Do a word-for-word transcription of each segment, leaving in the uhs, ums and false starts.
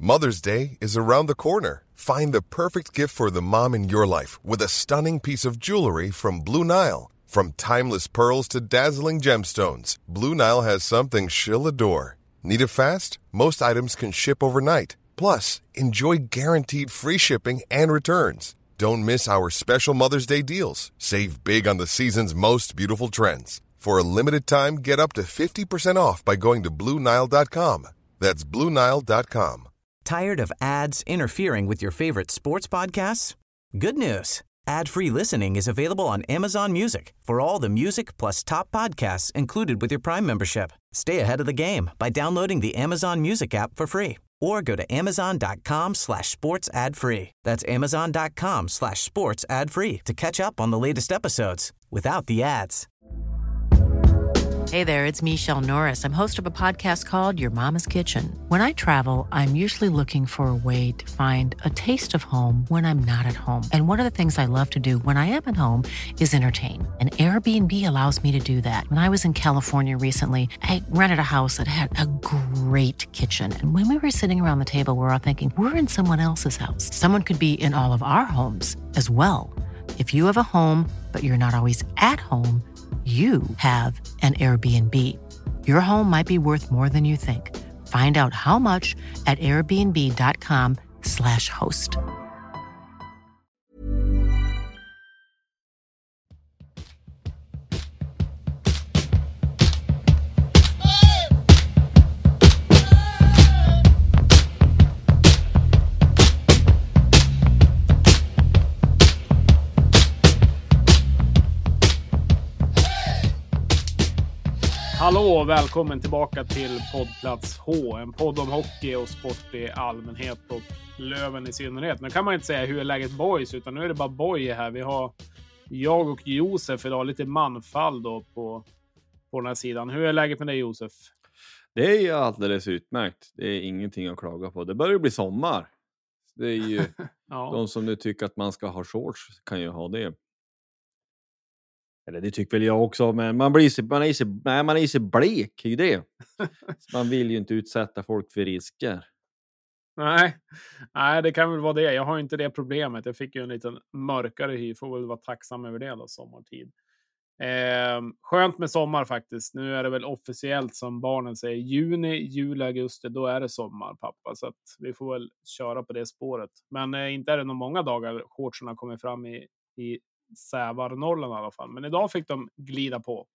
Mother's Day is around the corner. Find the perfect gift for the mom in your life with a stunning piece of jewelry from Blue Nile. From timeless pearls to dazzling gemstones, Blue Nile has something she'll adore. Need it fast? Most items can ship overnight. Plus, enjoy guaranteed free shipping and returns. Don't miss our special Mother's Day deals. Save big on the season's most beautiful trends. For a limited time, get up to fifty percent off by going to Blue Nile dot com. That's Blue Nile dot com. Tired of ads interfering with your favorite sports podcasts? Good news. Ad-free listening is available on Amazon Music for all the music plus top podcasts included with your Prime membership. Stay ahead of the game by downloading the Amazon Music app for free or go to amazon.com slash sports ad free. That's amazon.com slash sports ad free to catch up on the latest episodes without the ads. Hey there, it's Michelle Norris. I'm host of a podcast called Your Mama's Kitchen. When I travel, I'm usually looking for a way to find a taste of home when I'm not at home. And one of the things I love to do when I am at home is entertain. And Airbnb allows me to do that. When I was in California recently, I rented a house that had a great kitchen. And when we were sitting around the table, we were all thinking, we're in someone else's house. Someone could be in all of our homes as well. If you have a home, but you're not always at home, you have an Airbnb. Your home might be worth more than you think. Find out how much at airbnb.com slash host. Hallå och välkommen tillbaka till poddplats H, en podd om hockey och sport i allmänhet och Löven i synnerhet. Nu kan man inte säga hur är läget boys, utan nu är det bara boy här. Vi har jag och Josef idag, lite manfall då på, på den här sidan. Hur är läget med dig, Josef? Det är ju alldeles utmärkt. Det är ingenting att klaga på. Det börjar bli sommar. Det är ju ja. De som nu tycker att man ska ha shorts kan ju ha det. Eller det tycker väl jag också, men man blir så, man är så, nej, man är så blek i det. Man vill ju inte utsätta folk för risker. Nej, nej, det kan väl vara det. Jag har inte det problemet. Jag fick ju en liten mörkare hy. Får väl vara tacksam över det då, sommartid. Eh, skönt med sommar faktiskt. Nu är det väl officiellt som barnen säger. Juni, juli, augusti, då är det sommar, pappa. Så att vi får väl köra på det spåret. Men eh, inte är det nog många dagar shortsen kommer fram i, i Sävar, Norrland i alla fall. Men idag fick de glida på.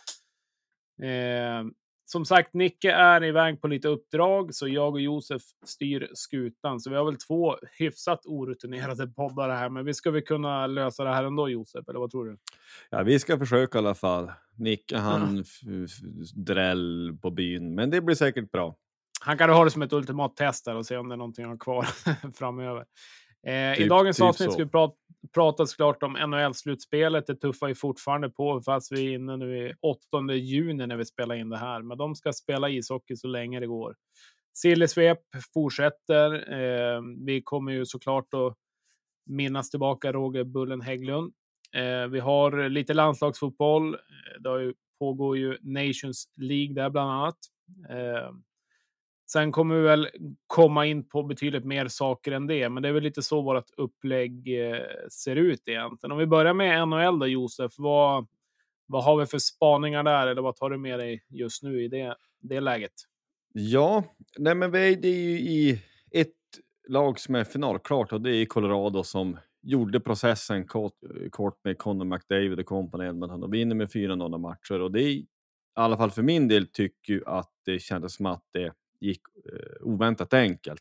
Eh, som sagt, Nicke är iväg på lite uppdrag, så jag och Josef styr skutan. Så vi har väl två hyfsat orutinerade poddar här, men vi ska väl kunna lösa det här ändå, Josef, eller vad tror du? Ja, vi ska försöka i alla fall. Nicke, han f- f- dräll på byn, men det blir säkert bra. Han kan ha det som ett ultimat test där och se om det är någonting han kvar framöver. Eh, Typ, I dagens typ avsnitt så. ska vi prata, prata såklart om N H L-slutspelet. Det tuffar ju fortfarande på, fast vi är inne nu i åttonde juni när vi spelar in det här. Men de ska spela ishockey så länge det går. Sillesvep fortsätter. Eh, vi kommer ju såklart att minnas tillbaka Roger Bullen Hägglund. Eh, vi har lite landslagsfotboll. Det har ju, pågår ju Nations League där bland annat. Eh, Sen kommer vi väl komma in på betydligt mer saker än det. Men det är väl lite så vårt upplägg eh, ser ut egentligen. Om vi börjar med N H L då, Josef. Vad, vad har vi för spaningar där? Eller vad tar du med dig just nu i det, det läget? Ja, nej men vi är, det är ju i ett lag som är finalklart. Och det är Colorado som gjorde processen kort, kort med Connor McDavid och kompani Edmonton. Och vinner med fyra noll matcher. Och det är i alla fall för min del tycker jag att det kändes som att det gick eh, oväntat enkelt.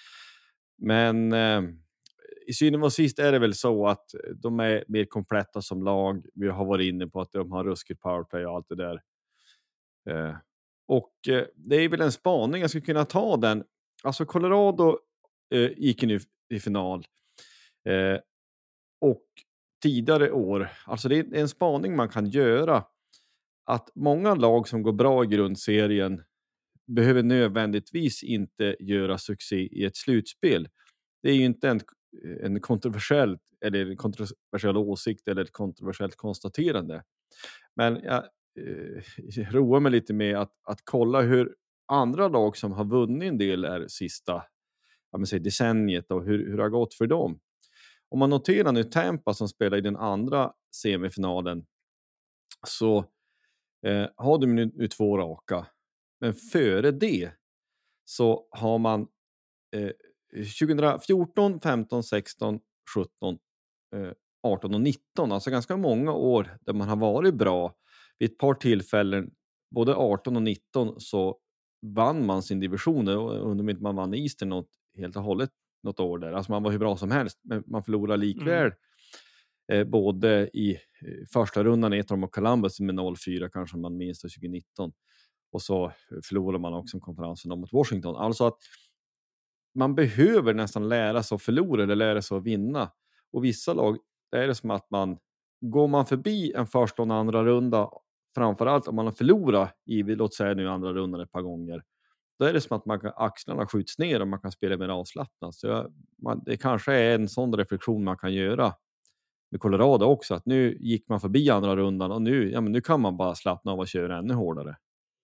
Men eh, i synen och sist är det väl så att de är mer kompletta som lag. Vi har varit inne på att de har ruskigt powerplay och allt det där. Eh, och eh, det är väl en spaning, jag skulle kunna ta den. Alltså Colorado eh, gick nu i final. Eh, och tidigare år, alltså det är en spaning man kan göra. Att många lag som går bra i grundserien behöver nödvändigtvis inte göra succé i ett slutspel. Det är ju inte en, en kontroversiell eller en kontroversiell åsikt eller ett kontroversiellt konstaterande. Men jag eh, roar mig lite med att, att kolla hur andra lag som har vunnit en del är sista. ja, men säg decenniet och hur, hur det har gått för dem. Om man noterar nu Tampa som spelar i den andra semifinalen, så eh, har de nu, nu två raka. Men före det så har man eh, tjugohundrafjorton, femton, sexton, sjutton, eh, arton och nitton. Alltså ganska många år där man har varit bra. Vid ett par tillfällen, både arton och nitton, så vann man sin division. Och undrar om inte man vann Eastern något, helt och hållet något år där. Alltså man var hur bra som helst, men man förlorade likväl. Mm. Eh, både i eh, första rundan i Etram och Columbus med noll fyra kanske man minns då tjugonitton. Och så förlorade man också konferensen mot Washington. Alltså att man behöver nästan lära sig att förlora eller lära sig att vinna. Och vissa lag, det är det som att man går man förbi en första och en andra runda, framförallt om man har förlorat i, låt säga nu andra rundan ett par gånger, då är det som att man kan, axlarna skjuts ner och man kan spela mer avslappnat. Så jag, man, det kanske är en sån reflektion man kan göra med Colorado också, att nu gick man förbi andra rundan och nu, ja, men nu kan man bara slappna av och köra ännu hårdare.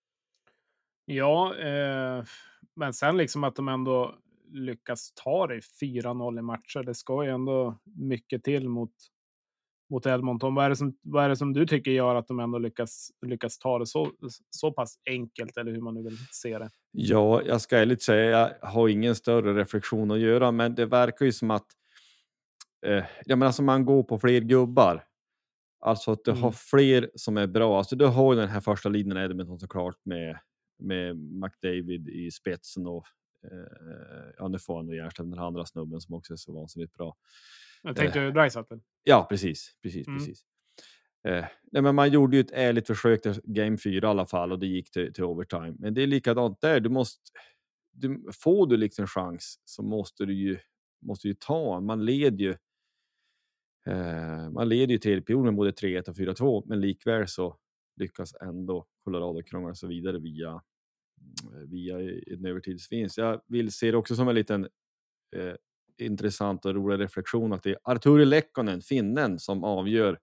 Ja, eh, men sen liksom att de ändå lyckas ta det fyra noll i matcher. Det ska ju ändå mycket till mot, mot Edmonton. Vad är det som, vad är det som du tycker gör att de ändå lyckas, lyckas ta det så, så pass enkelt, eller hur man nu vill se det? Ja, jag ska ärligt säga, jag har ingen större reflektion att göra, men det verkar ju som att eh, jag menar, alltså man går på fler gubbar. Alltså att du mm. har fler som är bra. Alltså du har ju den här första linjen Edmonton såklart med, med McDavid i spetsen och eh, ja, nu får han ju hjärtat den andra snubben som också är så vansinnigt bra. Jag tänkte eh, Draisaitl. Ja, precis, precis, mm. precis. Eh, nej, men man gjorde ju ett ärligt försök till game fyra i alla fall och det gick till, till overtime. Men det är likadant där. Du måste, du, får du liksom chans så måste du ju, måste ju ta. Man leder ju eh, man leder ju till perioden med både tre ett och fyra två, men likväl så lyckas ändå Colorado krångla sig vidare via, via en övertidsvinst. Jag vill se det också som en liten eh, intressant och rolig reflektion att det är Arturi Lekkonen, finnen, som avgör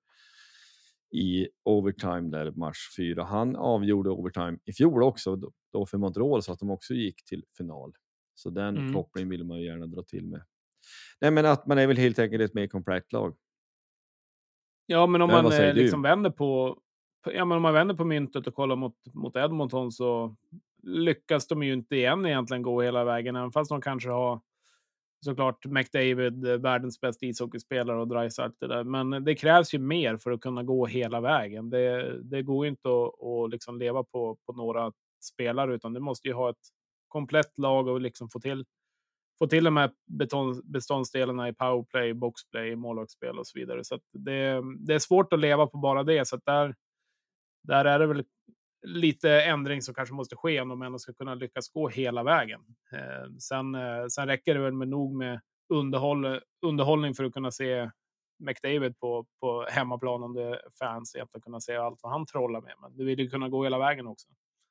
i overtime där match fyra. Han avgjorde overtime i fjol också då, då för Montreal, så att de också gick till final. Så den mm. kopplingen vill man ju gärna dra till med. Nej, men att man är väl helt enkelt ett mer komplett lag. Ja, men om men, man eh, liksom vänder på, ja, men om man vänder på myntet och kollar mot, mot Edmonton, så lyckas de ju inte igen egentligen gå hela vägen, även fast de kanske har såklart McDavid, världens bästa ishockeyspelare, och Draisaitl där. Men det krävs ju mer för att kunna gå hela vägen. Det, det går ju inte att, att liksom leva på, på några spelare, utan du måste ju ha ett komplett lag och liksom få till, få till de här beton, beståndsdelarna i powerplay, boxplay, målvaktsspel och så vidare. Så att det, det är svårt att leva på bara det. Så att där, där är det väl lite ändring som kanske måste ske om de ändå ska kunna lyckas gå hela vägen. Eh, sen, eh, sen räcker det väl med nog med underhåll, underhållning för att kunna se McDavid på, på hemmaplan, om det är fans, att kunna se allt vad han trollar med. Men du vill ju kunna gå hela vägen också.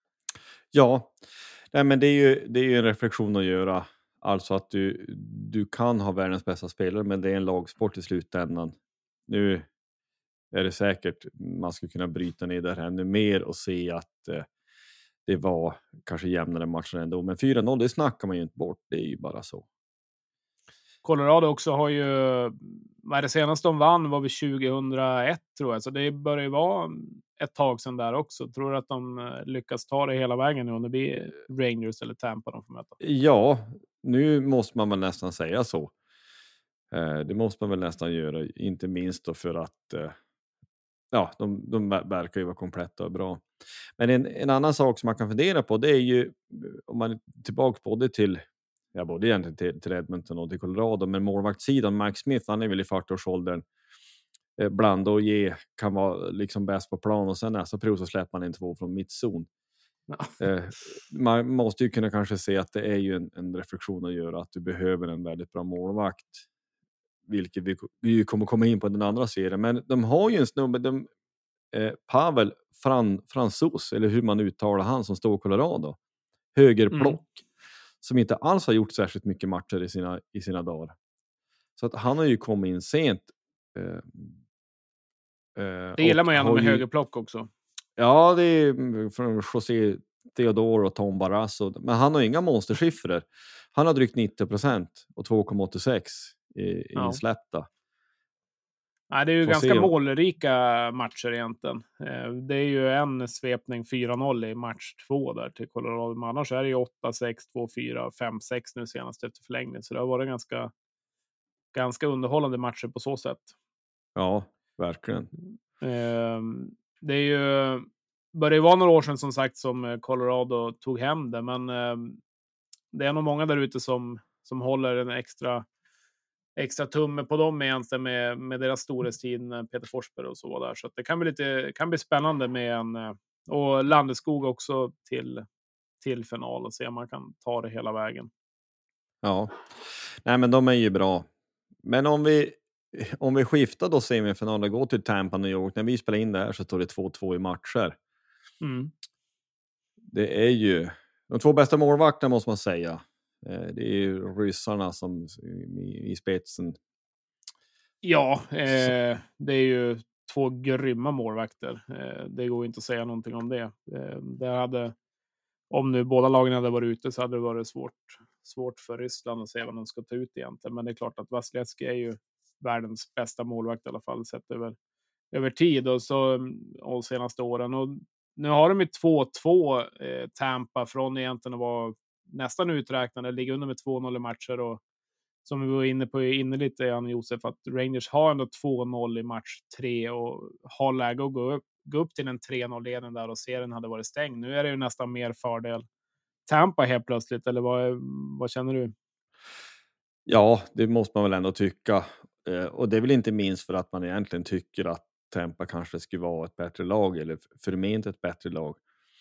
Ja, nej, men det är ju, det är ju en reflektion att göra. Alltså att du, du kan ha världens bästa spelare, men det är en lagsport i slutändan. Nu är det säkert man skulle kunna bryta ner det här ännu mer och se att eh, det var kanske jämnare matcher ändå. Men fyra noll, det snackar man ju inte bort. Det är ju bara så. Colorado också har ju, vad är det senaste de vann var vi tjugohundraett tror jag. Så det börjar ju vara ett tag sedan där också. Tror du att de lyckas ta det hela vägen nu om det blir Rangers eller Tampa de får möta? Ja, nu måste man väl nästan säga så. Eh, det måste man väl nästan göra. Inte minst då för att eh, ja, de, de verkar ju vara kompletta och bra. Men en, en annan sak som man kan fundera på, det är ju om man är tillbaka både till, ja, både egentligen till, till Edmonton och till Colorado, men målvaktssidan, Mike Smith, han är väl i fyrtioårsåldern, eh, blanda och ge, kan vara liksom bäst på plan, och sen nästa period så släpper man in två från mittzon. Ja. Eh, man måste ju kunna kanske se att det är ju en, en reflektion att göra, att du behöver en väldigt bra målvakt. Vilket vi, vi kommer komma in på den andra serien. Men de har ju en snubbe, de, eh, Pavel Fran, Fransos, eller hur man uttalar han, som står i Colorado. Högerplock. Mm. Som inte alls har gjort särskilt mycket matcher i sina, i sina dagar. Så att han har ju kommit in sent. Eh, eh, det gillar man ju med ju, högerplock också. Ja, det är från José Theodore och Tom Barrasso. Men han har inga monstersiffror. Han har drygt nittio procent och två komma åttiosex i, i Ja. insläppta. Nej, det är ju Får ganska se om- målrika matcher egentligen. Eh, Det är ju en svepning fyra noll i match två där till Colorado. Men annars är det ju åtta sex, två fyra, fem sex nu senast efter förlängning. Så det har varit ganska, ganska underhållande matcher på så sätt. Ja, verkligen. Eh, Det är ju börjar ju vara några år sedan som sagt som Colorado tog hem det. Men eh, det är nog många där ute som, som håller en extra extra tumme på dem egentligen med, med deras storhetstid med Peter Forsberg och så där. Så att det kan bli lite kan bli spännande med en eh, och Landeskog också till till final och se om man kan ta det hela vägen. Ja, nej men de är ju bra. Men om vi, om vi skiftar då semifinalen och går till Tampa, New York. När vi spelar in det här så står det två två i matcher. Mm. Det är ju de två bästa målvakterna måste man säga. Eh, Det är ju ryssarna som i, i spetsen. Ja, eh, det är ju två grymma målvakter. Eh, det går inte att säga någonting om det. Eh, det hade, om nu båda lagen hade varit ute så hade det varit svårt, svårt för Ryssland att se vad de ska ta ut egentligen. Men det är klart att Vasilevskij är ju världens bästa målvakt i alla fall sett över, över tid och, så, och senaste åren. Och nu har de ju två två eh, Tampa från egentligen att vara nästan uträknade, ligger under med två noll i matcher och som vi var inne på inne lite, Jan Josef, att Rangers har ändå två noll i match tre och har läge att gå upp, gå upp till en tre noll-ledning där och serien hade varit stängd. Nu är det ju nästan mer fördel Tampa helt plötsligt, eller vad, vad känner du? Ja, det måste man väl ändå tycka. Eh, och det är väl inte minst för att man egentligen tycker att Tampa kanske skulle vara ett bättre lag eller förment ett bättre lag.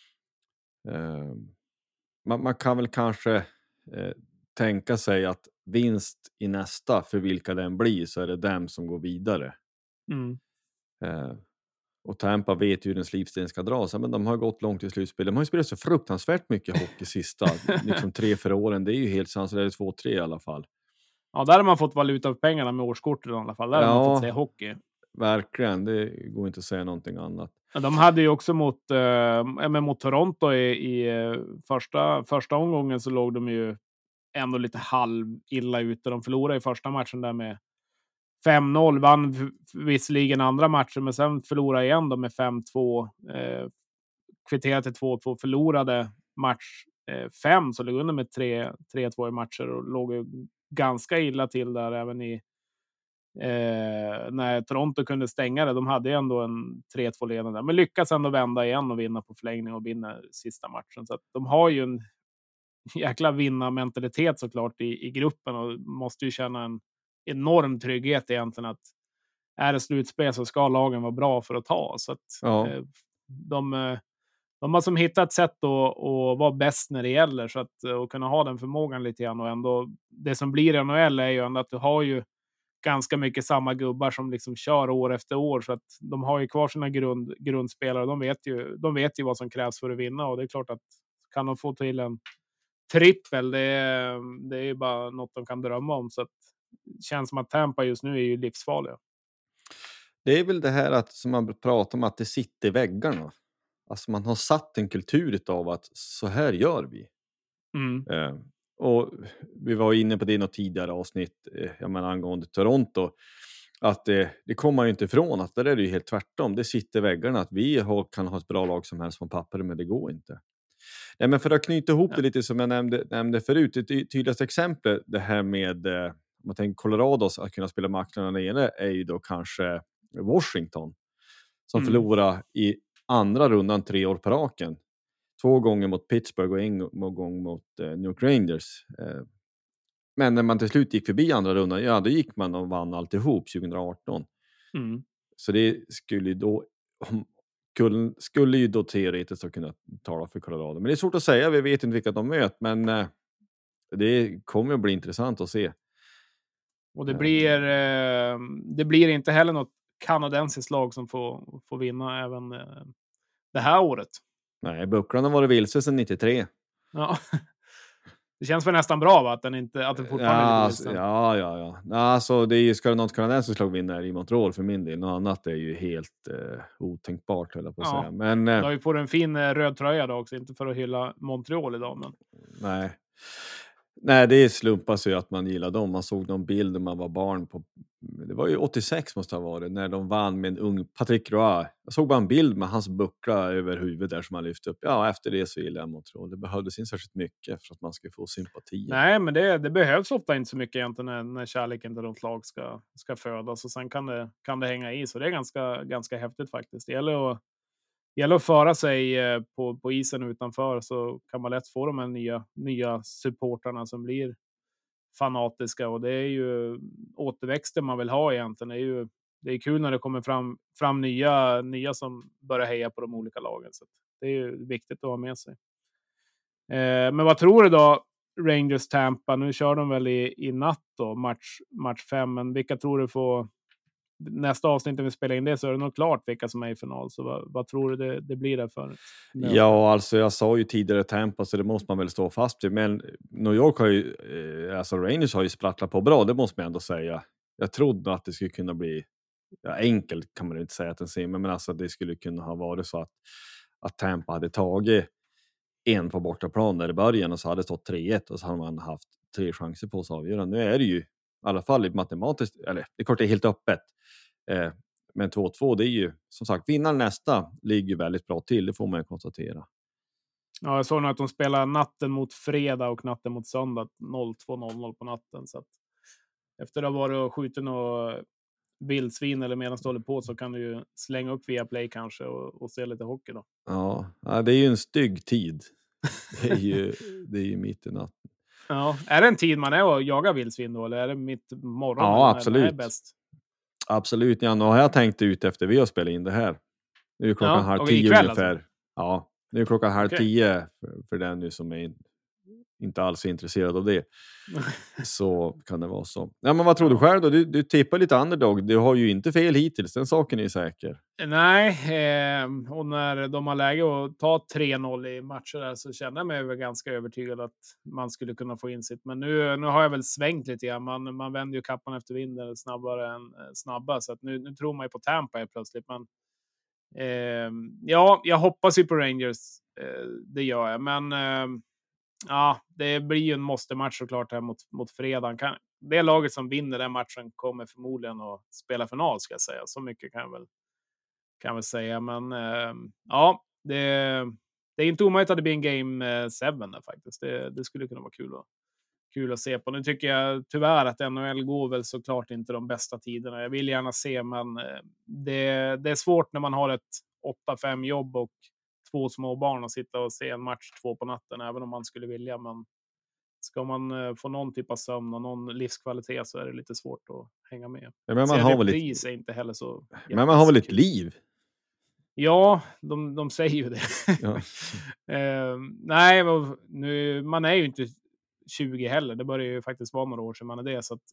Eh, man, man kan väl kanske eh, tänka sig att vinst i nästa, för vilka den blir, så är det dem som går vidare. Mm. Eh, och Tampa vet ju hur den slipsten ska dra sig, men de har gått långt i slutspel. De har ju spelat så fruktansvärt mycket hockey sista, liksom tre för åren. Det är ju helt sant, så det är två tre i alla fall. Ja, där har man fått valuta för pengarna med årskortet i alla fall. Där Ja. har man fått se hockey. Verkligen, det går inte att säga någonting annat. Ja, de hade ju också mot, eh, men mot Toronto i, i eh, första, första omgången så låg de ju ändå lite halv illa ute. De förlorade i första matchen där med fem noll, vann v- visserligen andra matchen, men sen förlorade igen då med fem två. Eh, kvitterade till två två, förlorade match eh, fem, så låg under med tre två i matcher och låg ju ganska illa till där även i Eh, när Toronto kunde stänga det. De hade ju ändå en tre två ledande, men lyckas ändå vända igen och vinna på förlängning och vinna sista matchen. Så att de har ju en jäkla vinna-mentalitet såklart i, i gruppen och måste ju känna en enorm trygghet egentligen att är det slutspel så ska lagen vara bra för att ta. Så att Ja. eh, de, eh, de har som hittat ett sätt att, att vara bäst när det gäller, så att och kunna ha den förmågan lite grann. Och ändå det som blir N H L är ju ändå att du har ju ganska mycket samma gubbar som liksom kör år efter år, så att de har ju kvar sina grund, grundspelare. De vet ju, de vet ju vad som krävs för att vinna, och det är klart att kan de få till en trippel, det är, det är ju bara något de kan drömma om. Så att det känns som att Tampa just nu är ju livsfarliga. Det är väl det här att, som man pratar om, att det sitter i väggarna. Alltså man har satt en kultur av att så här gör vi. Mm. Eh, och vi var inne på det i något tidigare avsnitt, eh, jag menar angående Toronto, att eh, det kommer man ju inte ifrån, att där är det ju helt tvärtom. Det sitter i väggarna att vi har, kan ha ett bra lag som helst på papper, men det går inte. Nej, men för att knyta ihop det lite som jag nämnde, nämnde förut, det ty- tydligaste exempel det här med eh, om man tänker Colorados att kunna spela matcherna nere är ju då kanske Washington som Mm. förlorar i andra rundan tre år på raken. Två gånger mot Pittsburgh och en gång mot eh, New York Rangers. Eh, men när man till slut gick förbi andra rundan, ja då gick man och vann alltihop tjugo arton. Mm. Så det skulle ju då skulle, skulle ju då teoretiskt ha kunnat tala för Colorado. Men det är svårt att säga, vi vet inte vilka de möter, men eh, det kommer att bli intressant att se. Och det blir, eh, det blir inte heller något kanadensiskt lag som får, får vinna även eh, det här året. Nej, Buckland har varit vilse sedan nittiotre. Ja. Det känns väl nästan bra, va? Att den inte, att den fortfarande Ja, är alltså, lite ja, ja, ja. Alltså, det är ju, ska det något kanadensiskt lag vinna i Montreal för min del. Något annat är ju helt eh, otänkbart, höll jag på att Ja. säga. Men Du eh, har ju på dig en fin eh, röd tröja då också, inte för att hylla Montreal idag, men nej. Nej, det slumpas ju att man gillar dem. Man såg någon bild när man var barn på, det var ju åttiosex måste det ha varit, när de vann med en ung Patrick Roy. Jag såg bara en bild med hans buckla över huvudet där som man lyfte upp. Ja, efter det så gillar jag Montreal. Det behövdes inte särskilt mycket för att man skulle få sympati. nej, men det, det behövs ofta inte så mycket egentligen när, när kärleken till något lag ska, ska födas, och sen kan det, kan det hänga i, så det är ganska, ganska häftigt faktiskt. Det gäller att, det gäller att föra sig eh, på, på isen utanför, så kan man lätt få de här nya, nya supportarna som blir fanatiska, och det är ju återväxten man vill ha egentligen. Det är ju, det är kul när det kommer fram, fram nya, nya som börjar heja på de olika lagen, så det är ju viktigt att ha med sig. Eh, men vad tror du då, Rangers Tampa? Nu kör de väl i, i natt då, match, match fem, men vilka tror du får nästa avsnitt när vi spelar in det, så är det nog klart vilka som är i final, så vad, vad tror du det, det blir där för? Ja, alltså jag sa ju tidigare Tampa, så det måste man väl stå fast vid, men New York har ju, eh, alltså Rangers har ju sprattlat på bra, det måste man ändå säga. Jag trodde att det skulle kunna bli, ja, enkelt kan man inte säga att den ser, men alltså det skulle kunna ha varit så att, att Tampa hade tagit en på bortaplan där i början och så hade det stått tre ett och så hade man haft tre chanser på att avgöra. Nu är det ju i alla fall matematiskt, eller det är klart det är helt öppet. Eh, men två två, det är ju som sagt, vinnaren nästa ligger väldigt bra till, det får man ju konstatera. Ja, jag såg nog att de spelar natten mot fredag och natten mot söndag noll två noll noll på natten, så att efter att ha varit och skjutit något vildsvin eller medan det håller på, så kan du ju slänga upp via play kanske och, och se lite hockey då. Ja, ja, det är ju en stygg tid. Det är ju, det är ju mitt i natten. Ja, är det en tid man är och jagar vildsvin då, eller är det mitt morgon? Ja, eller absolut. Är det bäst? Absolut, ja, nu har jag tänkt ut efter vi har spelat in det här. Nu är klockan Ja, halv och tio ikväll ungefär. alltså? Ja, nu är klockan halv Okej. tio för, för den nu som är inte alls är intresserad av det. Så kan det vara så. Ja, men vad tror du själv då? Du, du tippar lite underdog. Du har ju inte fel hittills, den saken är ju säker. Nej, eh, och när de har läge att ta tre noll i matcher där, så känner jag mig väl ganska övertygad att man skulle kunna få in sitt. Men nu, nu har jag väl svängt lite grann. Man, man vänder ju kappan efter vinden snabbare än eh, snabba. Så att nu, nu tror man ju på Tampa helt plötsligt. Men eh, ja, jag hoppas ju på Rangers. Eh, det gör jag. Men eh, ja, det blir ju en måste-match såklart här mot, mot fredagen. Kan, det laget som vinner den matchen kommer förmodligen att spela final, ska jag säga. Så mycket kan jag väl kan väl säga, men eh, ja, det, det är inte omöjligt att det blir en game seven där faktiskt. Det, det skulle kunna vara kul att, kul att se på. Nu tycker jag tyvärr att N H L går väl såklart inte de bästa tiderna. Jag vill gärna se, men eh, det, det är svårt när man har ett åtta fem jobb och två små barn att sitta och se en match två på natten, även om man skulle vilja. Men ska man eh, få någon typ av sömn och någon livskvalitet, så är det lite svårt att hänga med. Ja, men man har väl pris är inte heller så. Men man har väl ett liv? Ja, de, de säger ju det. Ja. eh, nej, nu, man är ju inte tjugo heller. Det börjar ju faktiskt vara några år sedan man är det. Så att,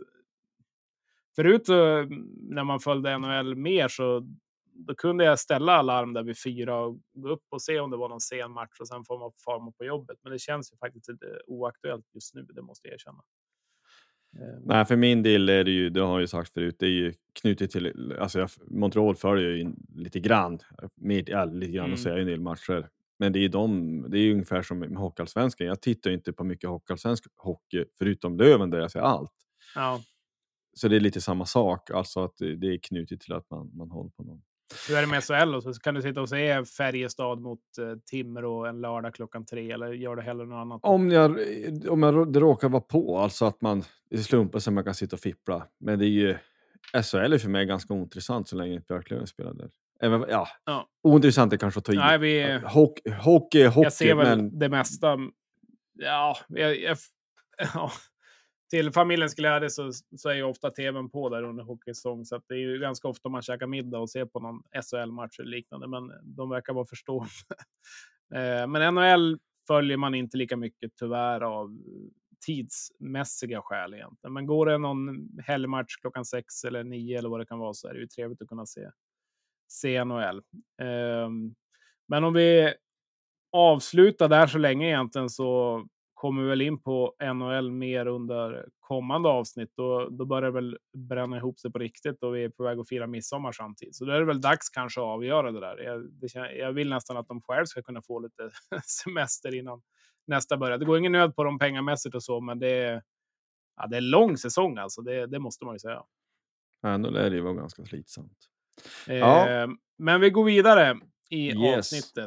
förut så, när man följde N H L mer, så då kunde jag ställa alarm där vid fyra och gå upp och se om det var någon sen match, och sen får man farma på jobbet. Men det känns ju faktiskt lite oaktuellt just nu, det måste jag erkänna. Nej, för min del är det ju, det har jag ju sagt förut, det är ju knutet till, alltså jag, Montreal följer ju lite grann, med, ja, lite grann Mm. och säger en del matcher. Men det är ju de, det är ju ungefär som med hockeyallsvenskan. Jag tittar inte på mycket hockeyallsvensk hockey förutom Löven där jag ser allt. Ja. Så det är lite samma sak, alltså att det är knutet till att man, man håller på någon. Hur är det med S H L? Så kan du sitta och se Färjestad mot eh, Timrå en lördag klockan tre, eller gör det hellre något annat? Om jag, om jag det råkar vara på, alltså att man det slumpar sig, man kan sitta och fippla. Men det är ju, S H L är för mig ganska ointressant så länge Björklöven spelar där. Även, ja, Ja. ointressant är kanske att ta i. Nej, vi, Hockey, hockey, hockey jag ser väl men det mesta. Ja, jag, jag, ja. Till familjens glädje så, så är ju ofta tvn på där under hockeysäsong. Så att det är ju ganska ofta man käkar middag och ser på någon S H L-match eller liknande. Men de verkar vara förstående. Men N H L följer man inte lika mycket tyvärr av tidsmässiga skäl egentligen. Men går det någon helgmatch klockan sex eller nio eller vad det kan vara, så är det ju trevligt att kunna se, se N H L. Men om vi avslutar där så länge egentligen, så kommer väl in på N H L mer under kommande avsnitt. Då, då börjar det väl bränna ihop sig på riktigt och vi är på väg att fira midsommar samtidigt. Så då är det väl dags kanske att avgöra det där. Jag, det, jag vill nästan att de själv ska kunna få lite semester innan nästa börjar. Det går ingen nöd på dem pengamässigt och så, men det är, ja, det är lång säsong alltså. Det, det måste man ju säga. Ja, då lär det ju vara ganska slitsamt. Eh, Ja. Men vi går vidare i Yes. avsnittet.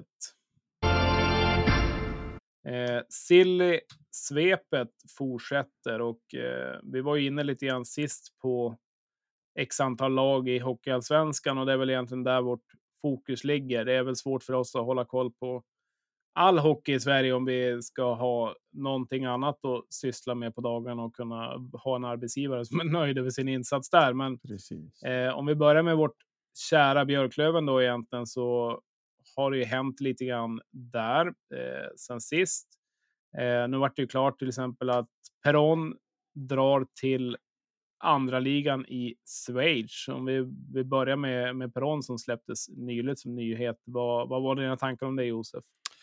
Eh, Silly-svepet fortsätter och eh, vi var ju inne lite grann sist på x antal lag i Hockeyallsvenskan och det är väl egentligen där vårt fokus ligger. Det är väl svårt för oss att hålla koll på all hockey i Sverige om vi ska ha någonting annat att syssla med på dagen och kunna ha en arbetsgivare som är nöjd över sin insats där. Men Precis. eh, om vi börjar med vårt kära Björklöven då egentligen, så har det ju hänt lite grann där eh, sen sist. Eh, nu vart det ju klart till exempel att Perron drar till andra ligan i Schweiz. Om vi, vi börjar med, med Perron som släpptes nyligen som nyhet. Vad, vad var dina tankar om det, Josef?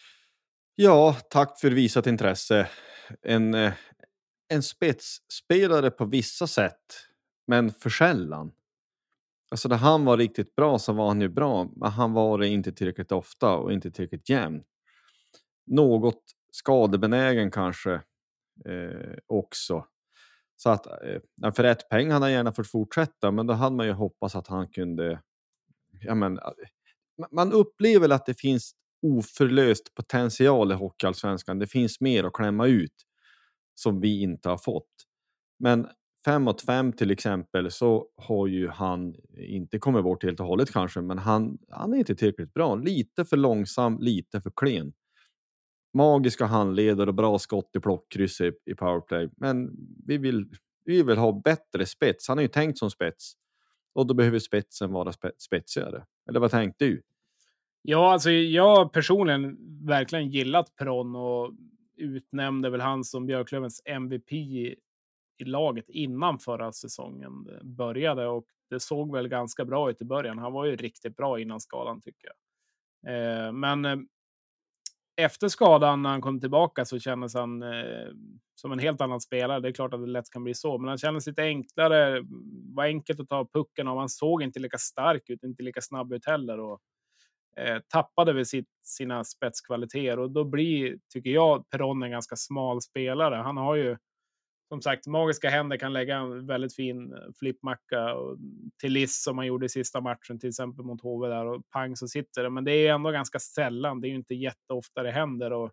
Ja, tack för visat intresse. En, eh, en spetsspelare på vissa sätt, men för sällan. Alltså när han var riktigt bra så var han ju bra, men han var det inte tillräckligt ofta och inte tillräckligt jämn. Något skadebenägen kanske eh, också. Så att eh, för rätt pengar hade han gärna fått fortsätta, men då hade man ju hoppats att han kunde... Ja, men, man upplever väl att det finns oförlöst potential i Hockeyallsvenskan. Det finns mer att klämma ut som vi inte har fått. Men fem mot fem till exempel så har ju han inte kommit bort helt och hållet kanske, men han, han är inte tillräckligt bra. Lite för långsam, lite för klen. Magiska handleder och bra skott i plockkryss i, i powerplay. Men vi vill, vi vill ha bättre spets. Han har ju tänkt som spets. Och då behöver spetsen vara spe, spetsigare. Eller vad tänkte du? Ja, alltså jag personligen verkligen gillat Perron och utnämnde väl han som Björklövens M V P i, i laget innan förra säsongen började. Och det såg väl ganska bra ut i början. Han var ju riktigt bra innan skadan tycker jag. Eh, men eh, efter skadan när han kom tillbaka så kändes han eh, som en helt annan spelare. Det är klart att det lätt kan bli så. Men han kändes lite enklare. Var enkelt att ta pucken och han såg inte lika stark ut. Inte lika snabb ut heller. Och eh, tappade väl sitt, sina spetskvaliteter. Och då blir, tycker jag, Perron en ganska smal spelare. Han har ju som sagt magiska händer, kan lägga en väldigt fin flippmacka till Liss som man gjorde i sista matchen till exempel mot H V där och pang så sitter det. Men det är ändå ganska sällan. Det är ju inte jätteofta det händer. Och,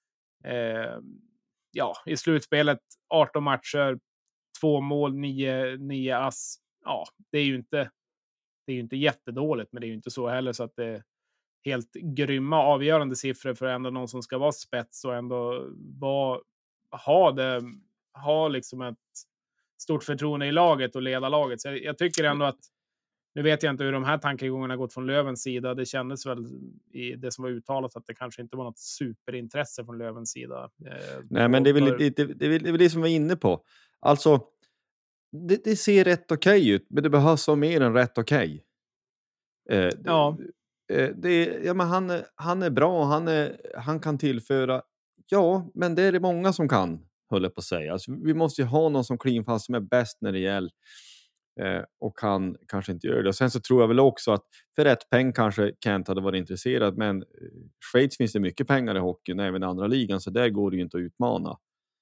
eh, ja, i slutspelet arton matcher, två mål, nio, nio ass. Ja, det är ju inte det är ju inte jättedåligt, men det är ju inte så heller så att det är helt grymma avgörande siffror för ändå någon som ska vara spets och ändå vara, ha det ha liksom ett stort förtroende i laget och leda laget. Så jag, jag tycker ändå att, nu vet jag inte hur de här tankegångarna gått från Lövens sida. Det kändes väl i det som var uttalat att det kanske inte var något superintresse från Lövens sida. Eh, Nej, men det är, väl, det, det, det, det är väl det som vi är inne på. Alltså, det, det ser rätt okej okay ut, men det behövs vara mer än rätt okej. Okay. Eh, ja. Det, det, ja, men han, han är bra, han, är, han kan tillföra, ja, men det är det många som kan. Håller på att säga. Alltså, vi måste ju ha någon som cleanfast som är bäst när det gäller eh, och han kanske inte gör det. Och sen så tror jag väl också att för rätt peng kanske Kent hade varit intresserad, men eh, Schweiz finns det mycket pengar i hockeyn, även i andra ligan, så där går det ju inte att utmana.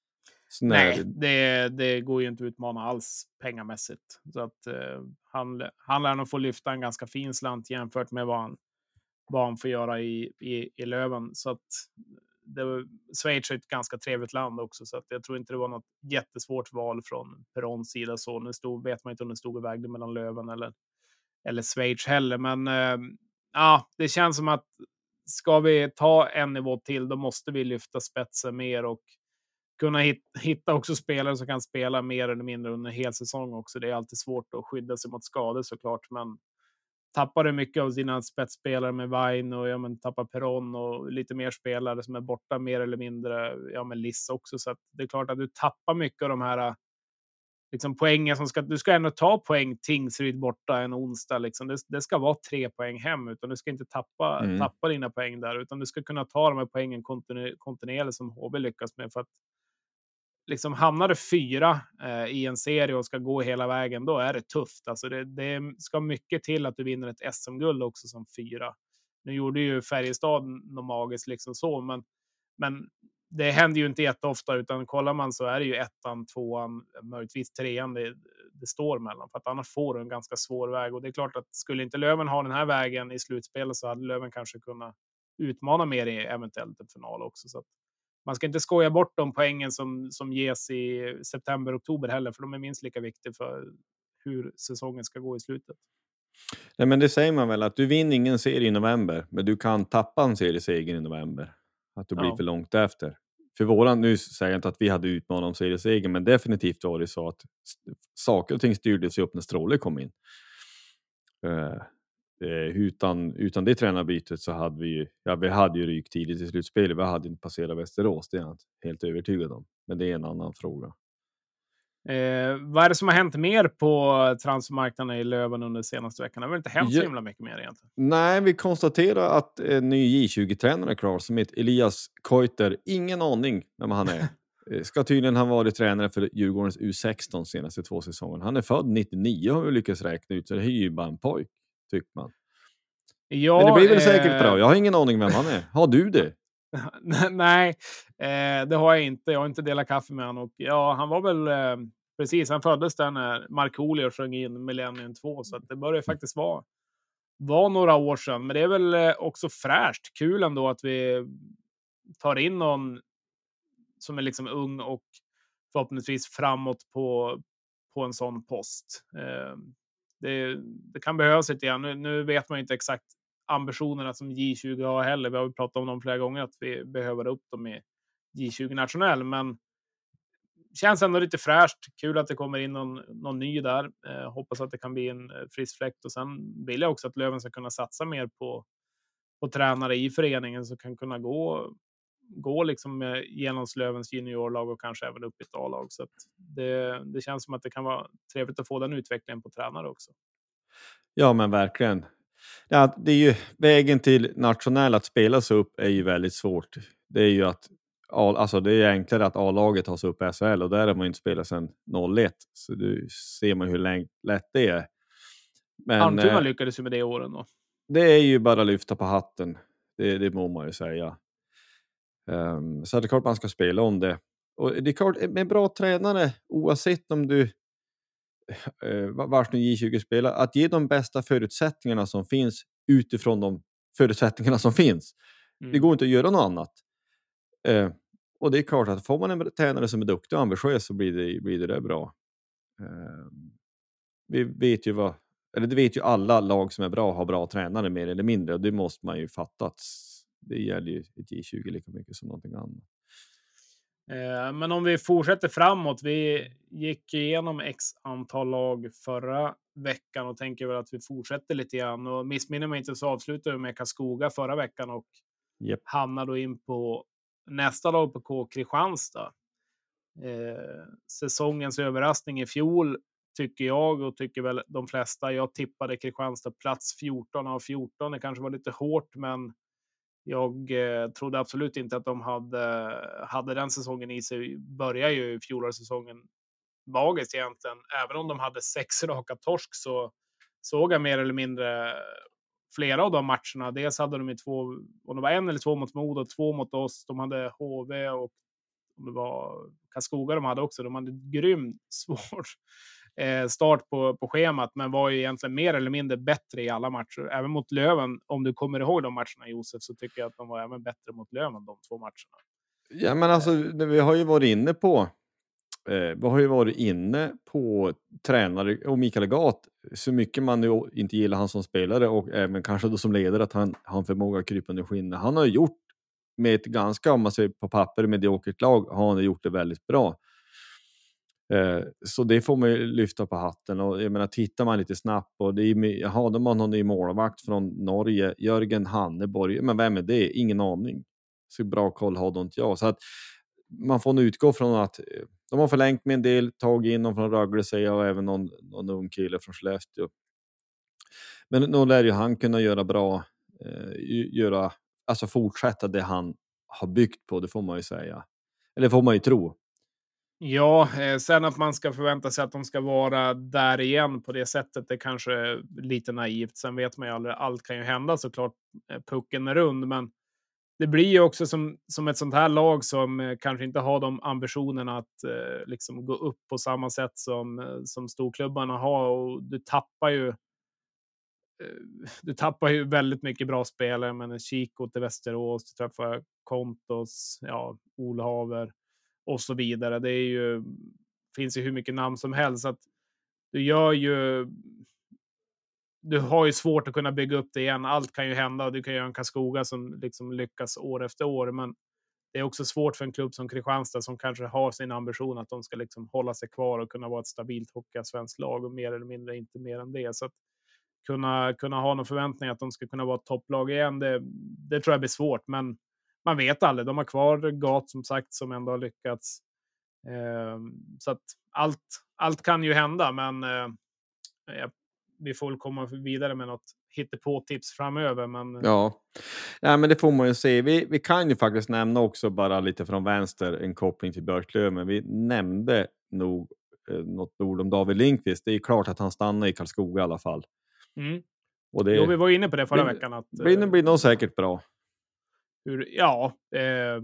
Så Nej, när... det, det går ju inte att utmana alls pengamässigt. Så att eh, han, han lär nog få lyfta en ganska fin slant jämfört med vad han, vad han får göra i, i, i Löven. Så att det var, Schweiz är ett ganska trevligt land också, så att jag tror inte det var något jättesvårt val från Perrons sida. Så nu stod, vet man inte om det stod i vägen mellan Löven eller, eller Schweiz heller. Men äh, ja, det känns som att ska vi ta en nivå till, då måste vi lyfta spetsen mer och kunna hit, hitta också spelare som kan spela mer eller mindre under en hel säsong också. Det är alltid svårt att skydda sig mot skador såklart, men tappar du mycket av dina spetsspelare med Vine och ja, men tappar Perron och lite mer spelare som är borta mer eller mindre, ja men Liss också, så att det är klart att du tappar mycket av de här liksom poängen som ska, du ska ändå ta poäng Tingsryd borta en onsdag liksom. det, det ska vara tre poäng hem, utan du ska inte tappa, mm. tappa dina poäng där, utan du ska kunna ta de här poängen kontinu- kontinuerligt som H V lyckas med, för att liksom hamnar du fyra eh, i en serie och ska gå hela vägen, då är det tufft. Alltså det, det ska mycket till att du vinner ett S M-guld också som fyra. Nu gjorde ju Färjestad något magiskt liksom så, men, men det händer ju inte jätteofta, utan kollar man så är det ju ettan, tvåan, möjligtvis trean det, det står mellan. För att annars får du en ganska svår väg. Och det är klart att skulle inte Löven ha den här vägen i slutspelet så hade Löven kanske kunnat utmana mer i eventuellt en final också. Så att man ska inte skoja bort de poängen som, som ges i september, oktober heller, för de är minst lika viktiga för hur säsongen ska gå i slutet. Nej, men det säger man väl, att du vinner ingen serie i november, men du kan tappa en serieseger i november. Att du blir Ja. för långt efter. För våran, nu säger jag inte att vi hade utmanat om serieseger, men definitivt var det så att saker och ting styrde sig upp när Stråle kom in. Uh, utan, utan det tränarbytet så hade vi ju, ja, vi hade ju rykt tidigt i slutspelet. Vi hade inte passerat Västerås, det är jag helt övertygad om. Men det är en annan fråga. Eh, vad är det som har hänt mer på transfermarknaden i Löven under senaste veckan? Det har väl inte hänt Ja. så himla mycket mer egentligen? Nej, vi konstaterar att en ny J tjugo-tränare är klar som heter Elias Koiter. Ingen aning vem han är. Ska tydligen ha varit tränare för Djurgårdens U sexton senaste två säsongen. Han är född nittionio har vi lyckats räkna ut, så det är ju bara en pojk, tycker man. Ja, men det blir väl eh... säkert bra. Jag har ingen aning vem han är. Har du det? Nej, eh, det har jag inte. Jag har inte delat kaffe med honom. Och ja, han var väl eh, precis, han föddes där när Markoolio sjöng in Millennium två, så att det börjar faktiskt vara var några år sedan. Men det är väl eh, också fräscht. Kul ändå att vi tar in någon som är liksom ung och förhoppningsvis framåt på, på en sån post. Eh, det, det kan behövas lite grann. Nu, nu vet man inte exakt ambitionerna som J tjugo har heller. Vi har ju pratat om dem flera gånger att vi behöver upp dem i J tjugo nationell, men känns ändå lite fräscht. Kul att det kommer in någon, någon ny där. Eh, hoppas att det kan bli en frisk fläkt, och sen vill jag också att Löven ska kunna satsa mer på, på tränare i föreningen som kan kunna gå gå liksom genom Lövens juniorlag och kanske även upp i ett A-lag. Så att det, det känns som att det kan vara trevligt att få den utvecklingen på tränare också. Ja, men verkligen. Ja, det är ju vägen till nationell att spela sig upp är ju väldigt svårt. Det är ju att alltså det är enklare att A-laget tar sig upp i S H L, och där har man inte spelat sedan noll ett, så du ser man hur länge, lätt det är. Men Almtuna eh, lyckades ju med det åren då. Det är ju bara lyfta på hatten. Det, det må man ju säga. Um, så det är klart man ska spela om det. Och det är klart, med bra tränare, oavsett om du uh, vars nu J tjugo spelar, att ge de bästa förutsättningarna som finns utifrån de förutsättningarna som finns. Mm. Det går inte att göra något annat. Uh, och det är klart att får man en tränare som är duktig och ambitiös, så blir det, blir det där bra. Uh, vi vet ju vad, eller det vet ju alla lag som är bra har bra tränare mer eller mindre, och det måste man ju fatta att det gäller ju ett J tjugo lika mycket som någonting annat. Eh, men om vi fortsätter framåt, vi gick igenom x antal lag förra veckan och tänker väl att vi fortsätter lite grann, och missminner mig inte så avslutade vi med Karlskoga förra veckan och yep. hamnar då in på nästa lag på K, Kristianstad. Eh, säsongens överraskning i fjol tycker jag, och tycker väl de flesta. Jag tippade Kristianstad plats fjorton av fjorton. Det kanske var lite hårt, men jag eh, trodde absolut inte att de hade, hade den säsongen i sig. Börjar ju fjolårssäsongen magiskt egentligen. Även om de hade sex raka torsk, så såg jag mer eller mindre flera av de matcherna. Dels hade de ju två, och det var en eller två mot Modo och två mot oss. De hade H V och det var Karlskoga de hade också. De hade grym svår eh, start på, på schemat, men var ju egentligen mer eller mindre bättre i alla matcher. Även mot Löven, om du kommer ihåg de matcherna, Josef, så tycker jag att de var även bättre mot Löven de två matcherna. Ja, men alltså vi har ju varit inne på eh, vi har ju varit inne på tränare och Mikael Gat, så mycket man nu inte gillar han som spelare och även kanske då som ledare, att han har förmåga att krypa under skinnet. Han har gjort med ett ganska, om man ser på papper, mediokert lag, har han gjort det väldigt bra. Eh, så det får man ju lyfta på hatten. Och jag menar, tittar man lite snabbt och det är, hade man någon ny målvakt från Norge, Jörgen Hanneborg, men vem är det? Ingen aning. Så bra koll hade inte jag. Så att man får nu utgå från att de har förlängt med en del, tagit in någon från Rögle, säger jag, och även någon, någon ung kille från Skellefteå. Men nu lär ju han kunna göra bra, eh, göra, alltså fortsätta det han har byggt på, det får man ju säga. Eller får man ju tro. Ja, eh, sen att man ska förvänta sig att de ska vara där igen på det sättet, det kanske är lite naivt. Sen vet man ju aldrig, allt kan ju hända såklart, eh, pucken är rund, men det blir ju också som, som ett sånt här lag som eh, kanske inte har de ambitionerna att eh, liksom gå upp på samma sätt som, eh, som storklubbarna har, och du tappar ju eh, du tappar ju väldigt mycket bra spelare, men Chico till Västerås, du träffar Kontos, ja, Olhaver och så vidare. Det är ju, finns ju hur mycket namn som helst, så att du gör ju du har ju svårt att kunna bygga upp det igen. Allt kan ju hända, och du kan göra en Karlskoga som liksom lyckas år efter år, men det är också svårt för en klubb som Kristianstad som kanske har sin ambition att de ska liksom hålla sig kvar och kunna vara ett stabilt hockeyallsvenskt lag, och mer eller mindre inte mer än det. Så att kunna, kunna ha någon förväntning att de ska kunna vara ett topplag igen, det, det tror jag blir svårt, men man vet aldrig. De har kvar Gat som sagt, som ändå har lyckats. Eh, så att allt, allt kan ju hända, men eh, jag, vi får väl komma vidare med något hittepå-tips framöver. Men Ja, ja men det får man ju se. Vi, vi kan ju faktiskt nämna också, bara lite från vänster, en koppling till Björklöven. Vi nämnde nog eh, något ord om David Lindqvist. Det är klart att han stannar i Karlskoga i alla fall. mm. Och det Jo, vi var inne på det förra blir, veckan. Att, blir, blir nog säkert bra. Hur, ja, eh,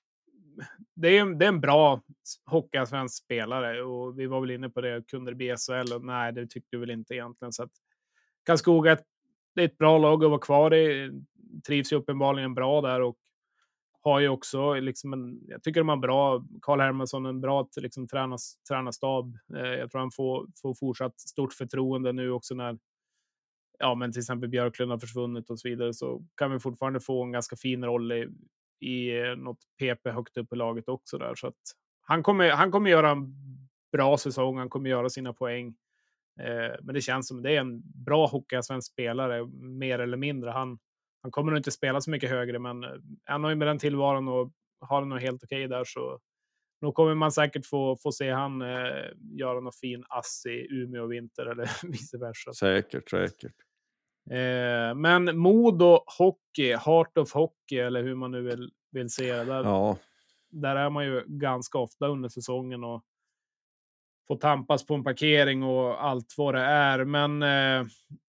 det, är, det är en bra hockeyallsvensk spelare, och vi var väl inne på det. Kunde det bli S H L? Och nej, det tyckte du väl inte egentligen. Så att Karlskoga, det är ett bra lag att vara kvar i. Trivs ju uppenbarligen bra där, och har ju också liksom en, jag tycker de har bra, Karl Hermansson, en bra liksom tränas, tränarstab. Eh, jag tror han får, får fortsatt stort förtroende nu också när, ja, men till exempel Björklund har försvunnit och så vidare, så kan vi fortfarande få en ganska fin roll i, i något P P högt upp i laget också där. Så att han kommer, han kommer göra en bra säsong, han kommer göra sina poäng. Eh, men det känns som det är en bra hockeyallsvensk spelare, mer eller mindre. Han, han kommer nog inte spela så mycket högre, men eh, han har ju med den tillvaron och har det nog helt okej okay där, så då kommer man säkert få, få se han eh, göra någon fin ass i Umeå vinter eller vice versa. Säkert, säkert. Eh, men Modo Hockey, Heart of Hockey, eller hur man nu vill, vill se det. Där, Ja. där är man ju ganska ofta under säsongen och får tampas på en parkering och allt vad det är. Men eh,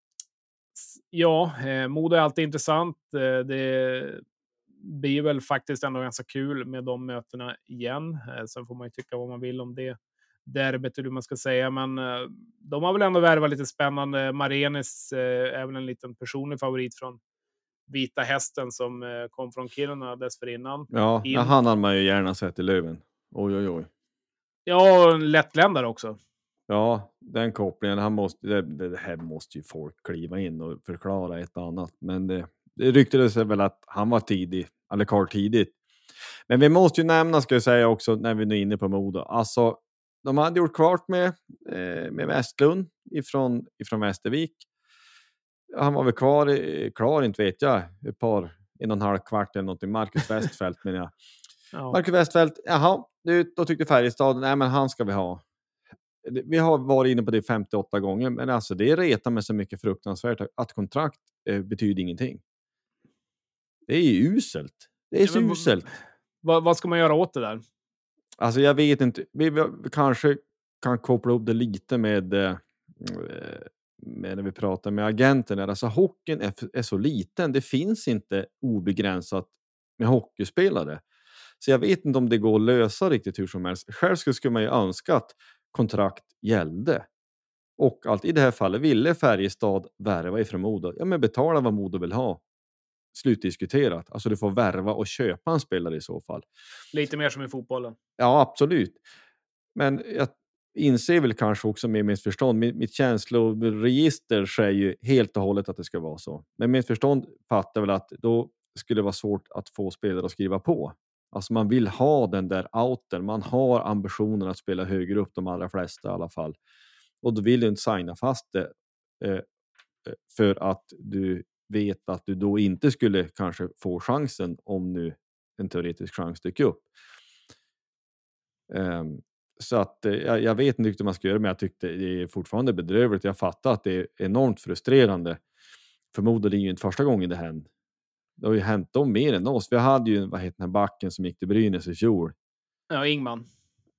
ja, eh, Modo är alltid intressant. Eh, det blir väl faktiskt ändå ganska kul med de mötena igen. Eh, sen får man ju tycka vad man vill om det derbyt, hur man ska säga, men eh, de har väl ändå värvat lite spännande. Marenis eh, är väl en liten personlig favorit från Vita Hästen som eh, kom från Kiruna dessförinnan. Ja, In... han har man ju gärna sett i Löven. Oj, oj, oj. Ja, en lättländare också. Ja, den kopplingen, han måste, det, det här måste ju folk kliva in och förklara ett och annat. Men det, det ryktades väl att han var tidig, eller kvar tidigt. Men vi måste ju nämna, ska jag säga också, när vi nu är inne på Modo. Alltså, de hade gjort klart med, eh, med Westlund ifrån, ifrån Västervik. Han var väl kvar, klar, inte vet jag, ett par, en och en halv kvart eller någonting. Marcus Westfält menar jag. Ja. Marcus Westfält, jaha, du, då tyckte Färjestad, nej men han ska vi ha. Vi har varit inne på det femtioåtta gånger, men alltså det retar mig så mycket fruktansvärt att kontrakt eh, betyder ingenting. Det är ju uselt. Det är Ja, så men, uselt. Vad, vad ska man göra åt det där? Alltså jag vet inte. Vi, vi, vi kanske kan koppla upp det lite med, eh, med när vi pratar med agenten. Alltså hockeyn är, är så liten. Det finns inte obegränsat med hockeyspelare. Så jag vet inte om det går att lösa riktigt hur som helst. Själv skulle man ju önska att kontrakt gällde. Och allt i det här fallet ville Färjestad värva ifrån Modo. Ja, men betala vad Modo vill ha. Slutdiskuterat. Alltså du får värva och köpa en spelare i så fall. Lite mer som i fotbollen. Ja, absolut. Men jag inser väl kanske också med mitt förstånd. Mitt, mitt känsloregister säger ju helt och hållet att det ska vara så. Men mitt förstånd fattar väl att då skulle det vara svårt att få spelare att skriva på. Alltså man vill ha den där outen. Man har ambitionen att spela högre upp, de allra flesta i alla fall. Och då vill du inte signa fast det eh, för att du vet att du då inte skulle kanske få chansen om nu en teoretisk chans dyker upp. Um, så att eh, jag, jag vet inte hur man ska göra, men jag tyckte det är fortfarande bedrövligt. Jag fattar att det är enormt frustrerande. Förmodligen är det ju inte första gången det händer. Det har ju hänt om mer än oss. Vi hade ju, vad heter den här backen som gick till Brynäs i fjol? Ja, Ingman.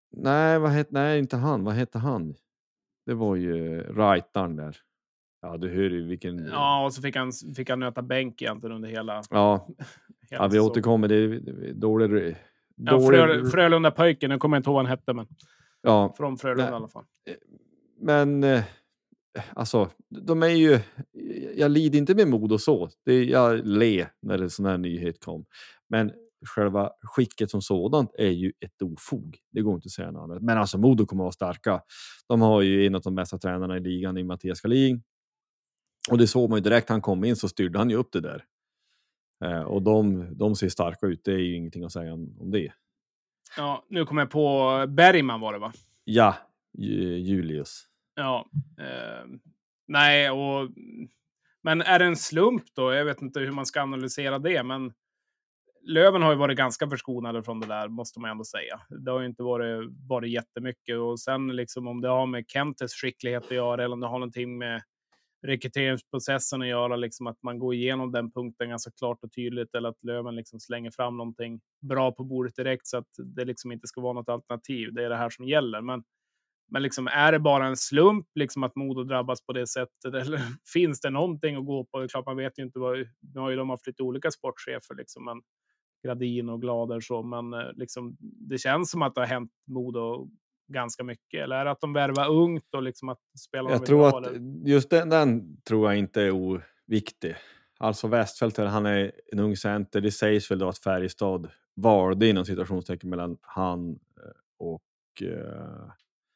Nej, vad het, nej, inte han. Vad hette han? Det var ju rightaren där. Ja, du hör ju vilken... Ja, och så fick han, fick han nöta bänk egentligen under hela, Ja, hela ja vi säsongen. återkommer. Det är, det är dålig... Ja, dålig Frö, Frölunda-pojken, jag kommer inte ihåg vad han hette, men ja, från Frölunda nej, i alla fall. Men eh, alltså, de är ju... Jag lider inte med mod och så. Det, jag le när en sån här nyhet kom. Men själva skicket som sådant är ju ett ofog. Det går inte att säga något annat. Men alltså, Modo kommer att vara starka. De har ju en av de bästa tränarna i ligan i Mattias Kalin. Och det såg man ju direkt han kom in, så styrde han ju upp det där. Eh, och de, de ser starka ut. Det är ju ingenting att säga om, om det. Ja, nu kommer jag på Bergman var det, va? Ja, Ju- Julius. Ja. Eh, nej, och... Men är det en slump då? Jag vet inte hur man ska analysera det, men Löven har ju varit ganska förskonade från det där, måste man ändå säga. Det har ju inte varit, varit jättemycket. Och sen liksom om det har med Kentes skicklighet att göra, eller om det har någonting med rekryteringsprocessen att göra, liksom att man går igenom den punkten ganska klart och tydligt, eller att Löven liksom slänger fram någonting bra på bordet direkt, så att det liksom inte ska vara något alternativ. Det är det här som gäller. Men, men liksom, är det bara en slump liksom att Modo drabbas på det sättet, eller finns det någonting att gå på? Det är klart, man vet ju inte vad, nu har ju de haft lite olika sportchefer liksom, men Gradin och Glader så, men eh, liksom, det känns som att det har hänt Modo ganska mycket. Eller är det att de värvar ungt och liksom att spelarna Jag vill tror bra, att eller? just den, den tror jag inte är oviktig. Alltså Westfeldt, han är en ung center. Det sägs väl då att Färjestad valde inom situationstecken mellan han och uh,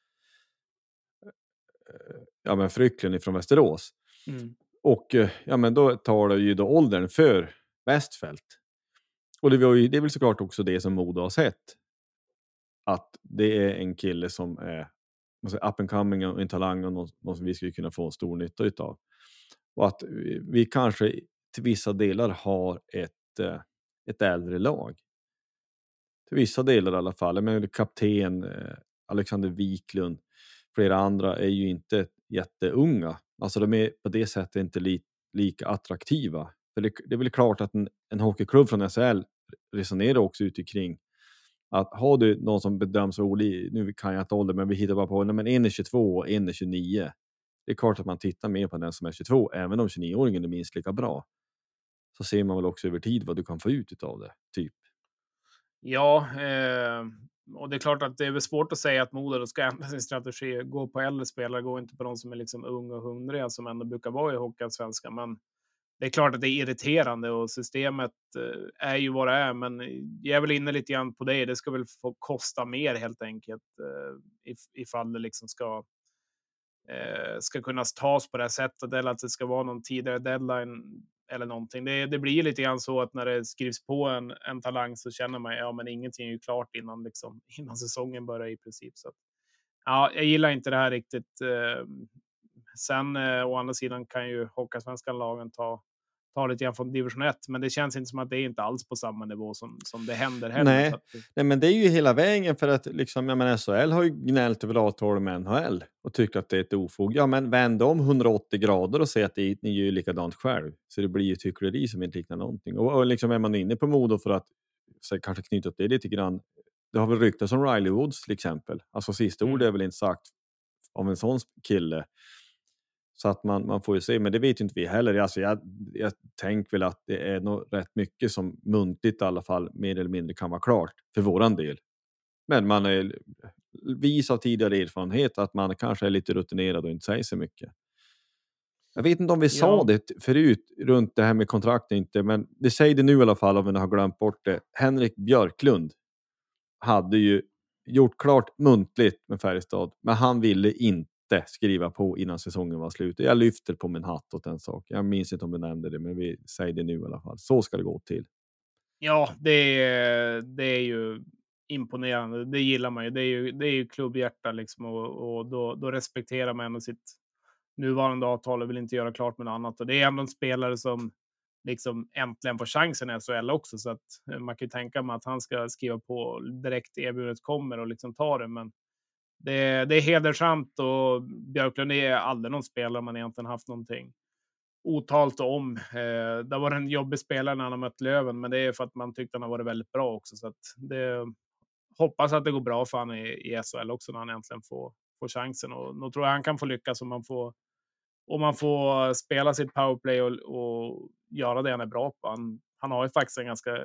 ja, men Frycklund ifrån Västerås. Mm. Och ja, men då tar det ju då åldern för Westfeldt. Och det, var ju, det är väl såklart också det som Modo har sett. Att det är en kille som är up and coming och en talang och något, något som vi skulle kunna få en stor nytta utav. Och att vi, vi kanske till vissa delar har ett, ett äldre lag. Till vissa delar i alla fall. Men kapten Alexander Wiklund, flera andra är ju inte jätteunga. Alltså de är på det sättet inte li, lika attraktiva. För det, det är väl klart att en, en hockeyklubb från S H L resonerar också utikring att har du någon som bedöms rolig, nu kan jag inte ålder, men vi hittar bara på, men en är tjugotvå och en är tjugonio. Det är klart att man tittar mer på den som är tjugotvå, även om tjugonio-åringen är minst lika bra. Så ser man väl också över tid vad du kan få ut av det, typ. Ja, eh, och det är klart att det är väl svårt att säga att Modo ska ändra sin strategi. Gå på äldre spelare, gå inte på de som är liksom unga och hungriga som ändå brukar vara i Hockeyallsvenskan. Men det är klart att det är irriterande och systemet eh, är ju vad det är. Men jag är väl inne lite grann på det. Det ska väl få kosta mer helt enkelt eh, if, ifall det liksom ska eh, ska kunna tas på det här sättet, eller att det ska vara någon tidigare deadline eller någonting. Det, det blir lite grann så att när det skrivs på en, en talang så känner man ja, men ingenting är ju klart innan, liksom, innan säsongen börjar i princip. Så att, ja, jag gillar inte det här riktigt. Eh, sen eh, å andra sidan kan ju Hockeyallsvenskan lagen ta ta lite grann från division ett, men det känns inte som att det är inte alls på samma nivå som, som det händer heller. Nej. Så att, Nej, men det är ju hela vägen för att liksom, jag menar, S H L har ju gnällt över avtalet med N H L och tycker att det är ett ofog. Ja, men vänd om hundraåttio grader och säg att det, ni gör ju likadant själv. Så det blir ju tyckleri som inte liknar någonting. Och, och liksom är man inne på Modo för att så kanske knyta upp det lite grann. Det har väl ryktats om Riley Woods till exempel. Alltså sista Mm. ordet är väl inte sagt om en sån kille. Så att man, man får ju se, men det vet ju inte vi heller. Alltså jag, jag tänker väl att det är nog rätt mycket som muntligt i alla fall mer eller mindre kan vara klart för våran del. Men man är vis av tidigare erfarenhet att man kanske är lite rutinerad och inte säger så mycket. Jag vet inte om vi ja. sa det förut runt det här med kontrakt inte, men det säger det nu i alla fall om vi har glömt bort det. Henrik Björklund hade ju gjort klart muntligt med Färjestad, men han ville inte skriva på innan säsongen var slut. Jag lyfter på min hatt åt en sak. Jag minns inte om du nämnde det, men vi säger det nu i alla fall. Så ska det gå till. Ja, det är, det är ju imponerande. Det gillar man ju. Det är ju, det är ju klubbhjärta liksom, och, och då, då respekterar man ändå sitt nuvarande avtal och vill inte göra klart med något annat. Och det är ändå en spelare som liksom äntligen får chansen i S H L också, så att man kan ju tänka mig att han ska skriva på direkt erbjudandet kommer och liksom ta det, men det, det är hedersamt, och Björklund är aldrig någon spelare man egentligen haft någonting otalt om. Eh, det var en jobbig spelare när han har mött Löven, men det är för att man tyckte han har varit väldigt bra också, så att det, hoppas att det går bra för han i, i S H L också när han äntligen får, får chansen. Och då tror jag han kan få lyckas om man får, om man får spela sitt powerplay och, och göra det han är bra på. Han, han har ju faktiskt en ganska,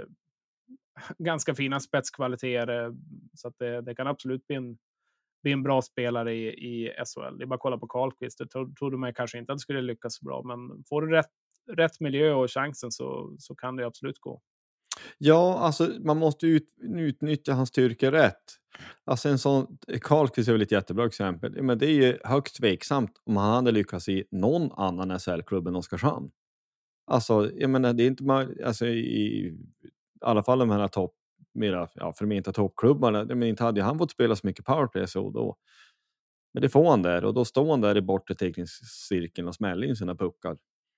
ganska fina spetskvaliteter, så att det, det kan absolut bli en, bli en bra spelare i, i S H L. Det är bara att kolla på Karlqvist. Det tro, trodde man kanske inte att det skulle lyckas så bra, men får du rätt, rätt miljö och chansen så, så kan det absolut gå. Ja, alltså man måste ut, utnyttja hans styrka rätt. Alltså en sån, Karlqvist är väl ett jättebra exempel. Men det är ju högst tveksamt om han hade lyckats i någon annan S H L-klubb än Oskarshamn. Alltså, jag menar, det är inte man, alltså i, i alla fall de här topp, mera, ja, förmenta toppklubbarna, men inte hade han fått spela så mycket powerplay så då. Men det får han där, och då står han där i bortre teckningscirkeln och smäller in sina puckar.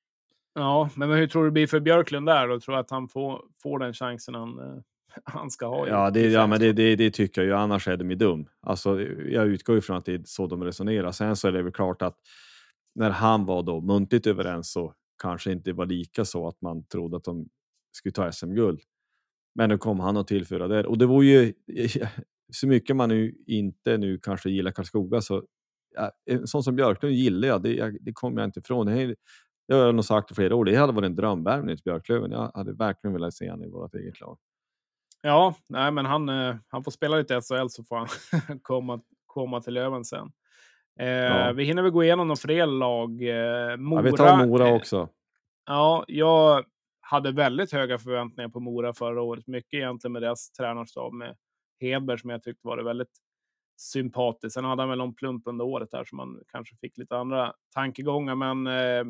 Ja, men hur tror du det blir för Björklund där? Och tror att han får, får den chansen han, eh, han ska ha? Ja, det, ja men det, det, det tycker jag ju, annars är de ju dum. Alltså, jag utgår ifrån att det är så de resonerar. Sen så är det väl klart att när han var då muntligt överens så kanske inte var lika så att man trodde att de skulle ta S M-guld. Men nu kom han att tillföra där. Och det var ju så mycket man nu inte nu kanske gillar Karlskoga, så ja, en sån som Björklund gillar jag. Det, det kommer jag inte ifrån. Det här, jag har nog sagt i flera år, det hade varit en drömvärvning till Björklöven. Jag hade verkligen velat se han i vårt eget lag. Ja, nej, men han, han får spela lite S H L så får han komma, komma till Löven sen. Eh, ja. Vi hinner väl gå igenom några fler lag. Eh, Mora, ja, vi tar Mora också. Eh, ja, jag hade väldigt höga förväntningar på Mora förra året. Mycket egentligen med deras tränarstab med Hedberg som jag tyckte var det väldigt sympatiskt. Sen hade han väl någon plump under året där som man kanske fick lite andra tankegångar. Men eh,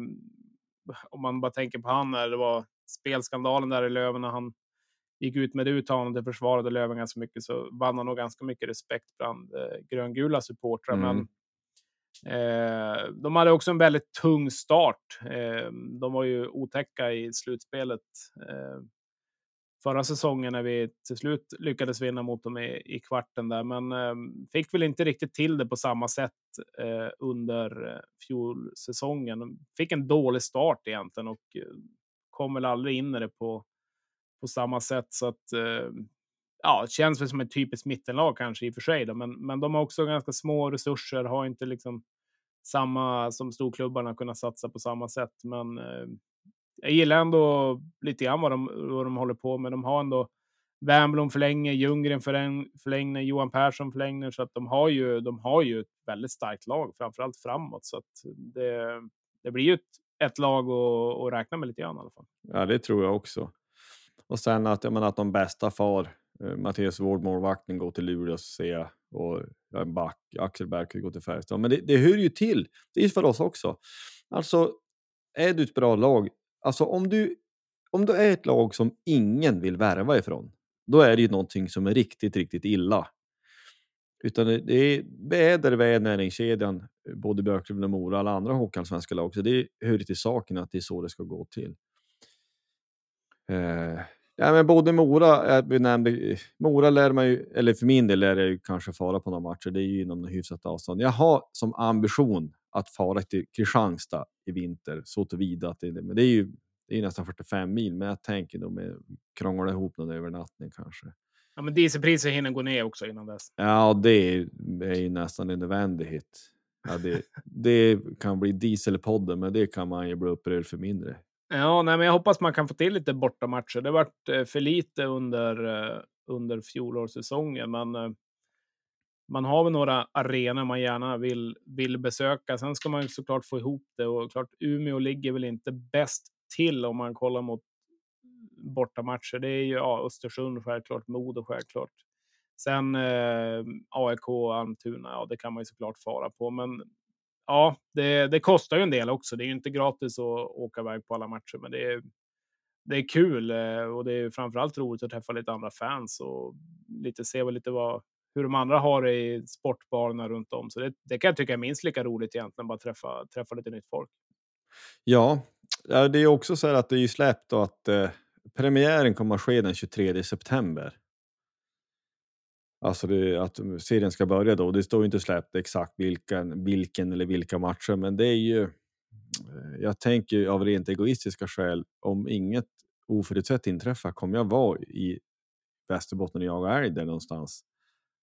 om man bara tänker på han när det var spelskandalen där i Löven när han gick ut med det uttalandet och försvarade Löven ganska mycket, så vann han nog ganska mycket respekt bland eh, gröngula supportrar. Mm. Men eh, de hade också en väldigt tung start. Eh, de var ju otäcka i slutspelet eh, förra säsongen när vi till slut lyckades vinna mot dem i, i kvarten där. Men eh, fick väl inte riktigt till det på samma sätt eh, under eh, fjolsäsongen. De fick en dålig start egentligen och eh, kom väl aldrig in i det på på samma sätt, så att eh, ja, det känns väl som ett typiskt mittenlag kanske i och för sig då, men, men de har också ganska små resurser, har inte liksom samma som storklubbarna kunnat satsa på samma sätt, men eh, jag gillar ändå lite grann vad de, vad de håller på med. De har ändå Wernbloom förlänger, Ljunggren förlänger, Johan Persson förlänger, så att de har ju, de har ju ett väldigt starkt lag, framförallt framåt, så att det, det blir ju ett, ett lag att, att räkna med lite grann i alla fall. Ja, det tror jag också. Och sen att, jag menar, att de bästa far, eh, Mattias Wård, målvakten, går till Luleå se, och en back, Axel Berg går till Färjestad. Men det, det hör ju till. Det är för oss också. Alltså, är du ett bra lag, alltså om du, om du är ett lag som ingen vill värva ifrån, då är det ju någonting som är riktigt, riktigt illa. Utan det, det är väder, väder, näringskedjan, både Björklöven och Mora, alla andra hockeyallsvenska lag. Så det hör till saken att det är så det ska gå till. Eh, ja, men både Mora, vi nämnde, Mora lär man ju, eller för min del lär jag ju kanske fara på några matcher. Det är ju inom hyfsat avstånd. Jag har som ambition att fara till Kristianstad i vinter, så tillvida att det, men det är ju det är nästan fyrtiofem mil, men jag tänker då med krångla ihop någon övernattning kanske. Ja, men dieselpriser hinner gå ner också innan dess. Ja, det är, är ju nästan en nödvändighet. Ja, det, det kan bli dieselpodden, men det kan man ju bli upprörd för mindre. Ja, nej, men jag hoppas man kan få till lite bortamatcher. Det har varit för lite under, under fjolårssäsongen, men man har väl några arenor man gärna vill, vill besöka. Sen ska man ju såklart få ihop det, och klart Umeå ligger väl inte bäst till om man kollar mot bortamatcher. Det är ju ja, Östersund självklart, Modo självklart. Sen eh, A I K, Almtuna, ja det kan man ju såklart fara på, men ja, det, det kostar ju en del också. Det är ju inte gratis att åka iväg på alla matcher, men det är, det är kul och det är framförallt roligt att träffa lite andra fans och lite se väl lite vad, hur de andra har det i sportbarerna runt om. Så det, det kan jag tycka är minst lika roligt egentligen, bara träffa, träffa lite nytt folk. Ja, det är också så här att det är ju släppt och att eh, premiären kommer att ske den tjugotredje september. Alltså det, att serien ska börja då. Det står ju inte släppt exakt vilken, vilken eller vilka matcher. Men det är ju, jag tänker av rent egoistiska skäl, om inget oförutsett inträffar kommer jag vara i Västerbotten och jaga älg där någonstans.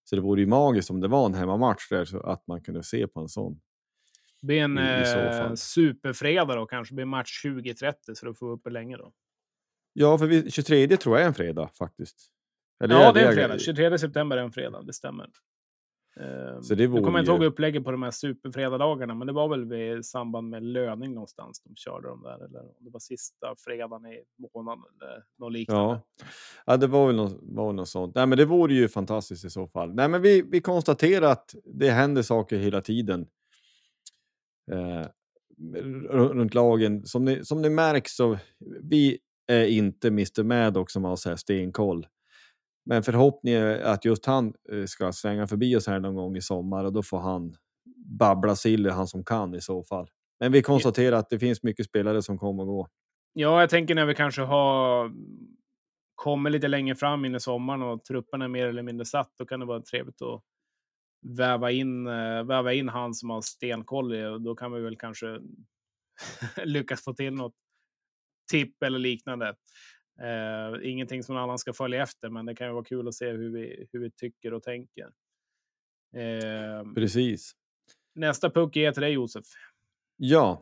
Så det vore ju magiskt om det var en hemmamatch där, så att man kunde se på en sån. Det blir en I, i så eh, fall. superfredag då kanske. Det blir match tjugo trettio så då får vi upp det länge då. Ja, för vi, tjugotredje tror jag är en fredag faktiskt. Eller Ja, är det är en jag- fredag. tjugotredje september är en fredag, det stämmer. Eh, Så det nu kommer vore jag inte ihåg ju- upplägget på de här superfredagdagarna, men det var väl vid samband med löning någonstans de körde de där, eller om det var sista fredagen i månaden eller något liknande. Ja. Ja, det var väl något, var väl något sånt. Nej, men det vore ju fantastiskt i så fall. Nej, men vi, vi konstaterar att det händer saker hela tiden. Eh, runt lagen. Som ni, som ni märks så vi är inte mister Maddox som har så här stenkoll. Men förhoppningen är att just han eh, ska svänga förbi oss här någon gång i sommar och då får han babbla sill, han som kan i så fall. Men vi konstaterar att det finns mycket spelare som kommer och går. Ja, jag tänker när vi kanske har kommit lite längre fram in i sommaren och truppen är mer eller mindre satt, då kan det vara trevligt att väva in, eh, väva in han som har stenkoll i, och då kan vi väl kanske lyckas få till något tipp eller liknande. Eh, ingenting som någon annan ska följa efter, men det kan ju vara kul att se hur vi, hur vi tycker och tänker. Eh, Precis. nästa puck är till dig, Josef. Ja.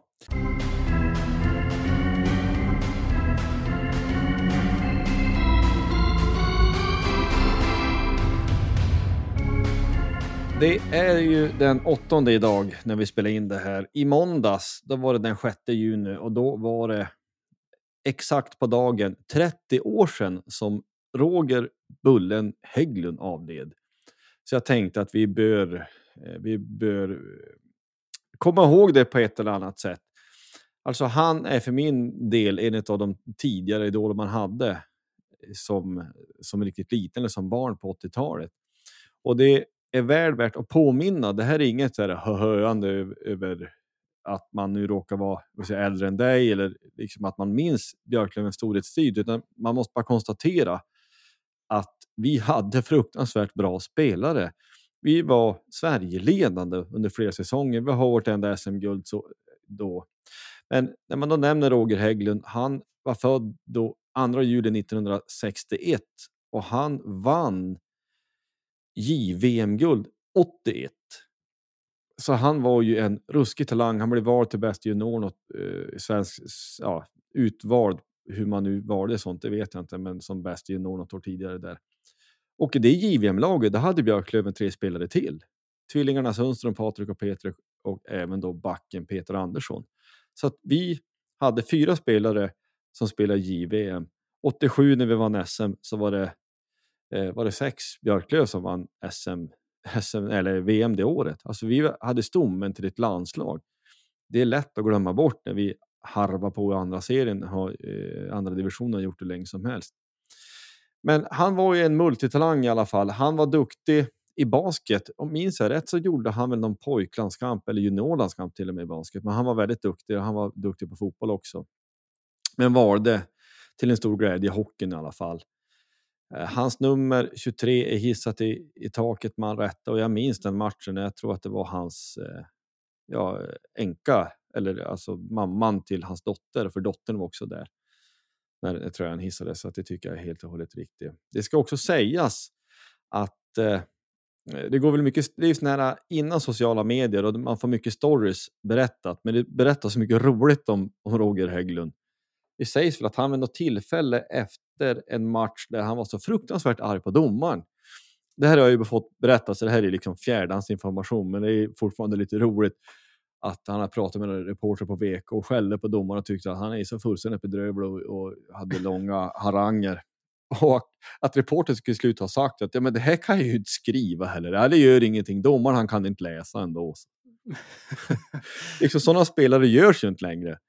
Det är ju den åttonde idag när vi spelar in det här. I måndags, då var det den sjätte juni och då var det exakt på dagen trettio år sedan som Roger Bullen Hägglund avled. Så jag tänkte att vi bör, vi bör komma ihåg det på ett eller annat sätt. Alltså han är för min del en av de tidigare idoler man hade som, som riktigt liten eller som barn på åttiotalet. Och det är väl värt att påminna. Det här är inget så här höhöande över att man nu råkar vara säga, äldre än dig eller liksom att man minns Björklövens storhetstid, utan man måste bara konstatera att vi hade fruktansvärt bra spelare. Vi var Sverigeledande under flera säsonger. Vi har varit enda S M-guld så då. Men när man då nämner Roger Hägglund, han var född då andra juli nittonhundrasextioett och han vann J V M-guld åttioett. Så han var ju en ruskig talang. Han blev vald till bästa junior och uh, svensk, ja, utvald. Hur man nu valde sånt, det vet jag inte. Men som bästa junior något år tidigare där. Och i det J V M-laget, då hade Björklöven tre spelare till. Tvillingarna Sundström, Patrik och Peter och även då backen Peter Andersson. Så att vi hade fyra spelare som spelade J V M. åttiosju när vi vann S M så var det, eh, var det sex Björklöv som vann S M, S M eller V M det året. Alltså vi hade stommen till ett landslag. Det är lätt att glömma bort när vi harvar på andra serien, har, eh, andra divisionen har gjort det länge som helst. Men han var ju en multitalang i alla fall. Han var duktig i basket. Om minns jag rätt så gjorde han väl någon pojklandskamp eller juniorlandskamp till och med i basket. Men han var väldigt duktig och han var duktig på fotboll också. Men valde till en stor glädje hockeyn i alla fall. Hans nummer tjugotre är hissat i, i taket med all rätta. Och jag minns den matchen. Jag tror att det var hans eh, ja, änka. Eller alltså mamman till hans dotter. För dottern var också där. När jag tror jag han hissade. Så att det tycker jag är helt och hållet riktigt. Det ska också sägas att eh, det går väl mycket, det är så nära innan sociala medier. Och man får mycket stories berättat. Men det berättas så mycket roligt om, om Roger Hägglund. Det sägs väl att han vid något tillfälle efter en match där han var så fruktansvärt arg på domaren. Det här har jag ju fått berättat, så det här är liksom fjärdehandsinformation, men det är fortfarande lite roligt att han har pratat med en reporter på V K och skällde på domaren och tyckte att han är så fullständigt bedrövlig och, och hade långa haranger. Och att reportern skulle sluta ha sagt att ja, men det här kan jag ju inte skriva heller. Det gör ingenting. Domaren han kan inte läsa ändå. Liksom sådana spelare görs ju inte längre.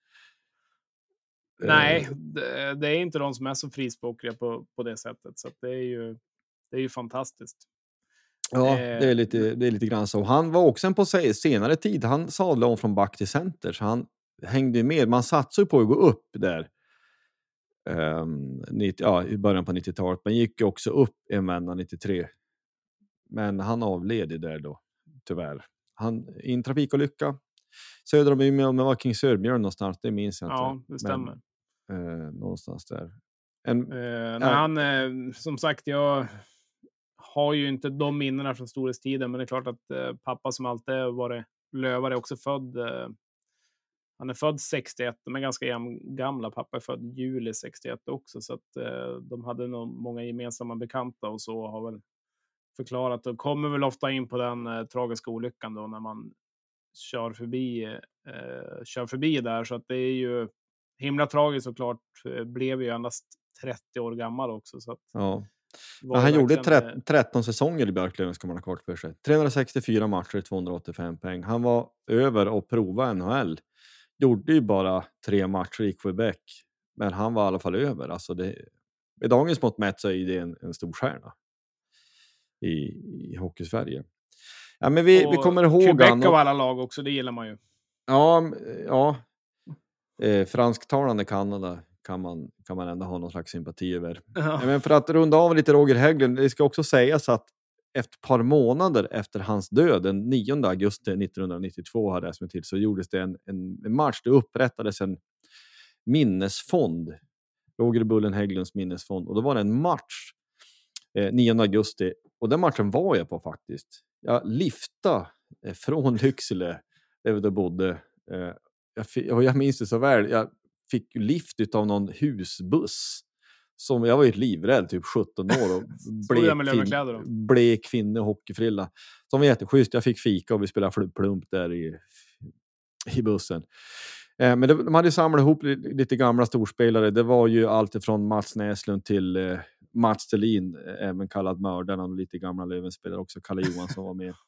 Nej, det, det är inte de som är så frispråkiga på, på det sättet. Så att det är ju det är ju fantastiskt. Ja, det är lite, det är lite grann så. Han var också en på senare tid. Han sadlade om från back till center. Så han hängde med. Man satsade på att gå upp där. Um, nittio, ja, i början på nittiotalet. Man gick ju också upp en vända nittiotre. Men han avled ju där då. Tyvärr. Han, i en trafikolycka. Söder om Umeå, men var King Sörbjörn någonstans. Det minns jag inte. Ja, det stämmer. Men, eh, någonstans där. En, eh, ja. när han, eh, som sagt, jag har ju inte de minnena från storhetstiden, men det är klart att eh, pappa som alltid varit lövare är också född. Eh, han är född sextioett, men ganska jam- gamla. Pappa är född juli sextioett också, så att eh, de hade nog många gemensamma bekanta och så har väl förklarat och kommer väl ofta in på den eh, tragiska olyckan då när man kör förbi, eh, kör förbi där, så att det är ju himla tragiskt såklart. Eh, blev ju endast trettio år gammal också, så att Ja. var Men han ju gjorde verkligen, tre- tretton säsonger i Björklöven, ska man ha kort för sig. trehundrasextiofyra matcher, tvåhundraåttiofem poäng. Han var över och prova N H L. Gjorde ju bara tre matcher i Quebec, men han var i alla fall över. Alltså det, med dagens mått mätt så är det en, en stor stjärna i, i Hockeysverige. Ja, men vi, och vi kommer ihåg Quebec han. av Och, alla lag också, det gillar man ju. ja, m- ja. Eh, fransktalande Kanada kan man, kan man ändå ha någon slags sympati över. Ja, men för att runda av lite Roger Hägglund, det ska också sägas att ett par månader efter hans död, den nionde augusti nittonhundranittiotvå hade jag som till, så gjordes det en, en, en match. Det upprättades en minnesfond, Roger Bullen Hägglunds minnesfond, och då var det en match eh, nionde augusti, och den matchen var jag på faktiskt. Jag liftade eh, från Lycksele där vi då bodde. Eh, jag, fi- och jag minns det så väl. Jag fick lift utav någon husbuss. Som jag var ju livrädd, typ sjutton år. Och Stod där med blek, lövenkläder då? fin, blek finne hockeyfrilla. Som var jätteschysst. Jag fick fika och vi spelade fl- plump där i, i bussen. Eh, men det, de hade ju samlat ihop li- lite gamla storspelare. Det var ju allt ifrån Mats Näslund till eh, Mats Stelin, eh, även kallad mördaren, och lite gamla Lövenspelare också. Kalle Johansson var med.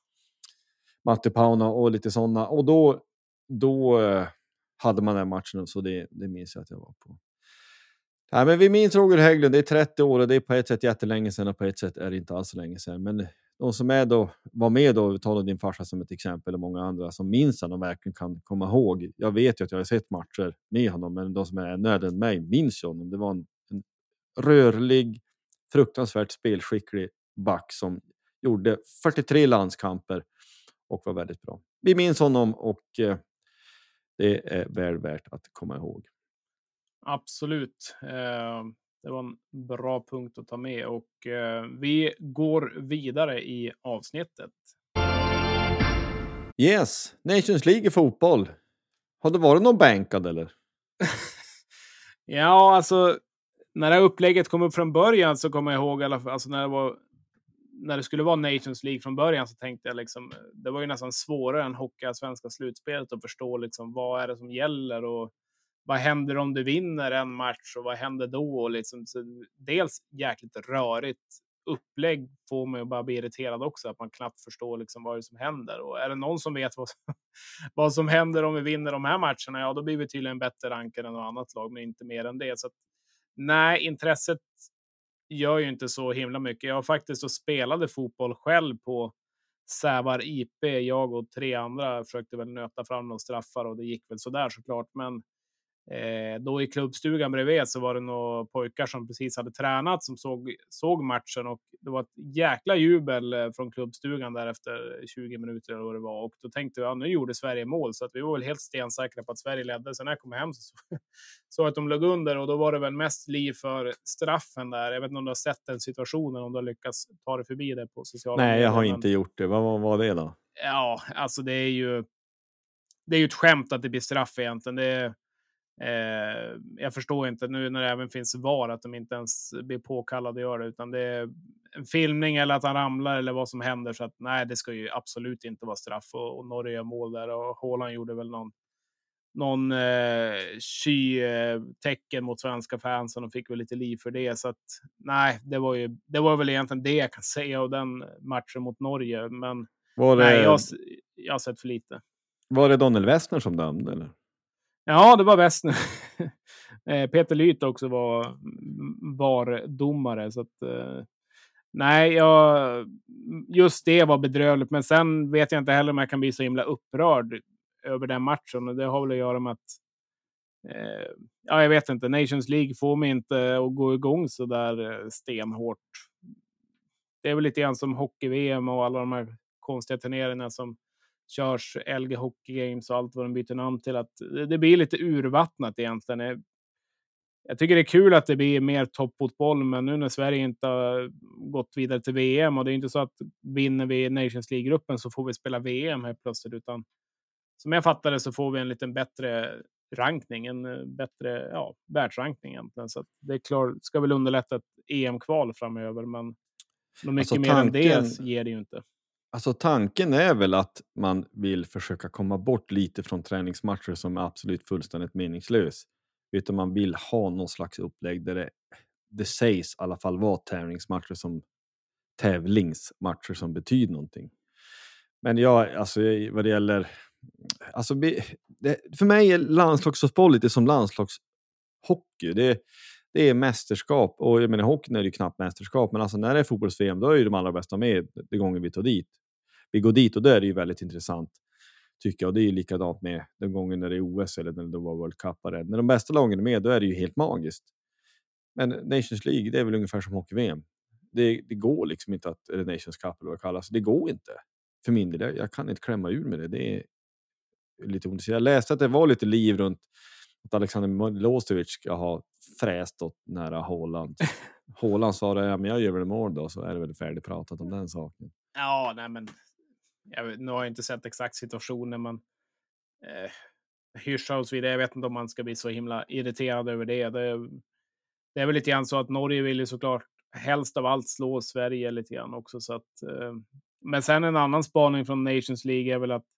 Matte Pauna och lite sådana. Och då, då eh, hade man den matchen, så det, det minns jag att jag var på. Nej, men vi minns Roger Hägglund, det är trettio år och det är på ett sätt jättelänge sedan och på ett sätt är det inte alls så länge sedan. Men de som är då, var med då, vi tar din farsa som ett exempel och många andra som minns han och verkligen kan komma ihåg. Jag vet ju att jag har sett matcher med honom, men de som är nördare än mig minns ju honom. Det var en, en rörlig, fruktansvärt spelskicklig back som gjorde fyrtiotre landskamper och var väldigt bra. Vi minns honom och eh, det är väl värt att komma ihåg. Absolut. Eh, det var en bra punkt att ta med och eh, vi går vidare i avsnittet. Yes, Nations League i fotboll. Har det varit någon bänkad eller? Ja, alltså när det här upplägget kom upp från början så kommer jag ihåg, alltså när det var när det skulle vara Nations League från början så tänkte jag liksom, det var ju nästan svårare än hockey-svenska slutspelet att förstå liksom vad är det som gäller och vad händer om du vinner en match och vad händer då? Och liksom, så dels jäkligt rörigt upplägg får mig att bara bli irriterad också, att man knappt förstår liksom vad det är som händer. Och är det någon som vet vad, vad som händer om vi vinner de här matcherna, ja då blir vi tydligen bättre rankade än något annat lag, men inte mer än det. Så att, nej, intresset gör ju inte så himla mycket. Jag har faktiskt och spelade fotboll själv på Sävar I P. Jag och tre andra försökte väl nöta fram några straffar och det gick väl så där såklart, men Eh, då i klubbstugan bredvid så var det några pojkar som precis hade tränat som såg, såg matchen och det var ett jäkla jubel eh, från klubbstugan där efter tjugo minuter eller vad det var, och då tänkte jag, ja, nu gjorde Sverige mål, så att vi var väl helt stensäkra på att Sverige ledde. Sen när jag kom hem så såg att de låg under och då var det väl mest liv för straffen där. Jag vet inte om du har sett den situationen, om du har lyckats ta det förbi det på sociala medier. Nej, jag har men... inte gjort det. Vad var, var det då? Ja, alltså det är ju det är ju ett skämt att det blir straff egentligen. Det är Eh, jag förstår inte nu när det även finns V A R att de inte ens blir påkallade att göra det, utan det är en filmning eller att han ramlar eller vad som händer, så att nej, det ska ju absolut inte vara straff. Och, och Norge gör mål där och Haaland gjorde väl någon någon eh, sky eh, tecken mot svenska fansen och fick väl lite liv för det, så att nej, det var ju det var väl egentligen det jag kan säga av den matchen mot Norge, men Var det, nej, jag, jag har sett för lite. Var det Daniel Westner som dömde eller? Ja, det var Westner. Peter Lyth också var var domare, så att eh, nej, jag, just det var bedrövligt, men sen vet jag inte heller om jag kan bli så himla upprörd över den matchen, och det har väl att göra med att eh, ja, jag vet inte, Nations League får mig inte att gå igång så där stenhårt. Det är väl lite grann som hockey-V M och alla de här konstiga turneringarna som körs, L G Hockey Games och allt vad de byter namn till, att det blir lite urvattnat egentligen. jag tycker det är kul att det blir mer toppfotboll, men nu när Sverige inte har gått vidare till V M, och det är inte så att vinner vi Nations League-gruppen så får vi spela V M här plötsligt, utan som jag fattar det så får vi en lite bättre rankning, en bättre ja, världsrankning egentligen. Så att det är klart, ska väl underlätta ett E M-kval framöver, men något mycket Alltså, mer tanken- än det ger det ju inte. Alltså tanken är väl att man vill försöka komma bort lite från träningsmatcher som är absolut fullständigt meningslös. Utan man vill ha någon slags upplägg där det, det sägs i alla fall vara tävlingsmatcher som tävlingsmatcher som betyder någonting. Men ja, alltså vad det gäller... Alltså, det, för mig är landslagsfotboll lite som landslagshockey. Det, det är mästerskap, och jag menar hockeyn är ju knappt mästerskap, men alltså när det är fotbolls-V M då är ju de allra bästa med det gånger vi tar dit. Vi går dit och det är ju väldigt intressant tycker jag, och det är ju likadant med den gången när det är O S eller när det var World Cup. När de bästa lagen är med då är det ju helt magiskt. Men Nations League, det är väl ungefär som hockey-V M. Det, det går liksom inte att, eller Nations Cup eller vad det kallas, det går inte. För min del, jag kan inte klämma ur med det. Det är lite ont. Jag läste att det var lite liv runt att Alexander Milosevic ska ha fräst åt nära Haaland. Haaland sa det, ja, men jag gör väl mål då, så är det väl färdigpratat om den saken. Ja, nej men jag vet, nu har jag inte sett exakt situationen, men eh, hyrsa och så vidare. Jag vet inte om man ska bli så himla irriterad över det. Det, det är väl lite grann så att Norge vill ju såklart helst av allt slå Sverige lite grann också. Så att, eh, men sen en annan spaning från Nations League är väl att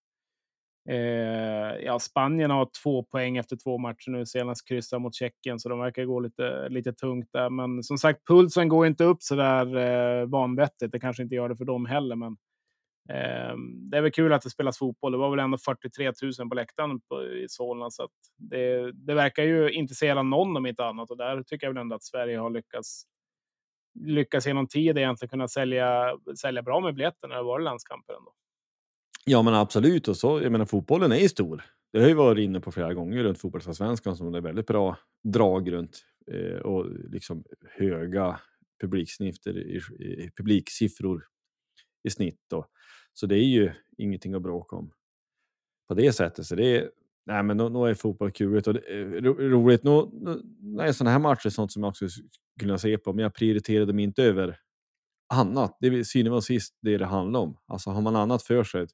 eh, ja, Spanien har två poäng efter två matcher nu, senast kryssar mot Tjeckien, så de verkar gå lite, lite tungt där. Men som sagt, pulsen går inte upp så där eh, vanvettigt. Det kanske inte gör det för dem heller, men eh, det är väl kul att det spelas fotboll. Det var väl ändå fyrtiotre tusen på läktaren på, i Solna, så att det, det verkar ju intressera någon om inte annat, och där tycker jag väl ändå att Sverige har lyckats lyckas genom tid egentligen kunna sälja, sälja bra med biljetter när det var landskamper ändå. Ja, men absolut. Och så, jag menar, fotbollen är ju stor. Det har ju varit inne på flera gånger runt fotbollsallsvenskan som det är väldigt bra drag runt eh, och liksom höga publiksnifter i, i, publiksiffror i snitt då. Så det är ju ingenting att bråka om på det sättet. Så det är, nej men nu är fotboll kul och det är ro, roligt. Nu, nej, sådana här matcher är sånt som jag också skulle kunna se på, men jag prioriterar dem inte över annat. Det är synen var sist det det handlar om. Alltså har man annat för sig.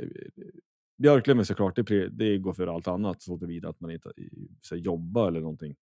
Björklöven såklart, det, det går för allt annat så tillvida att man inte så jobbar eller någonting.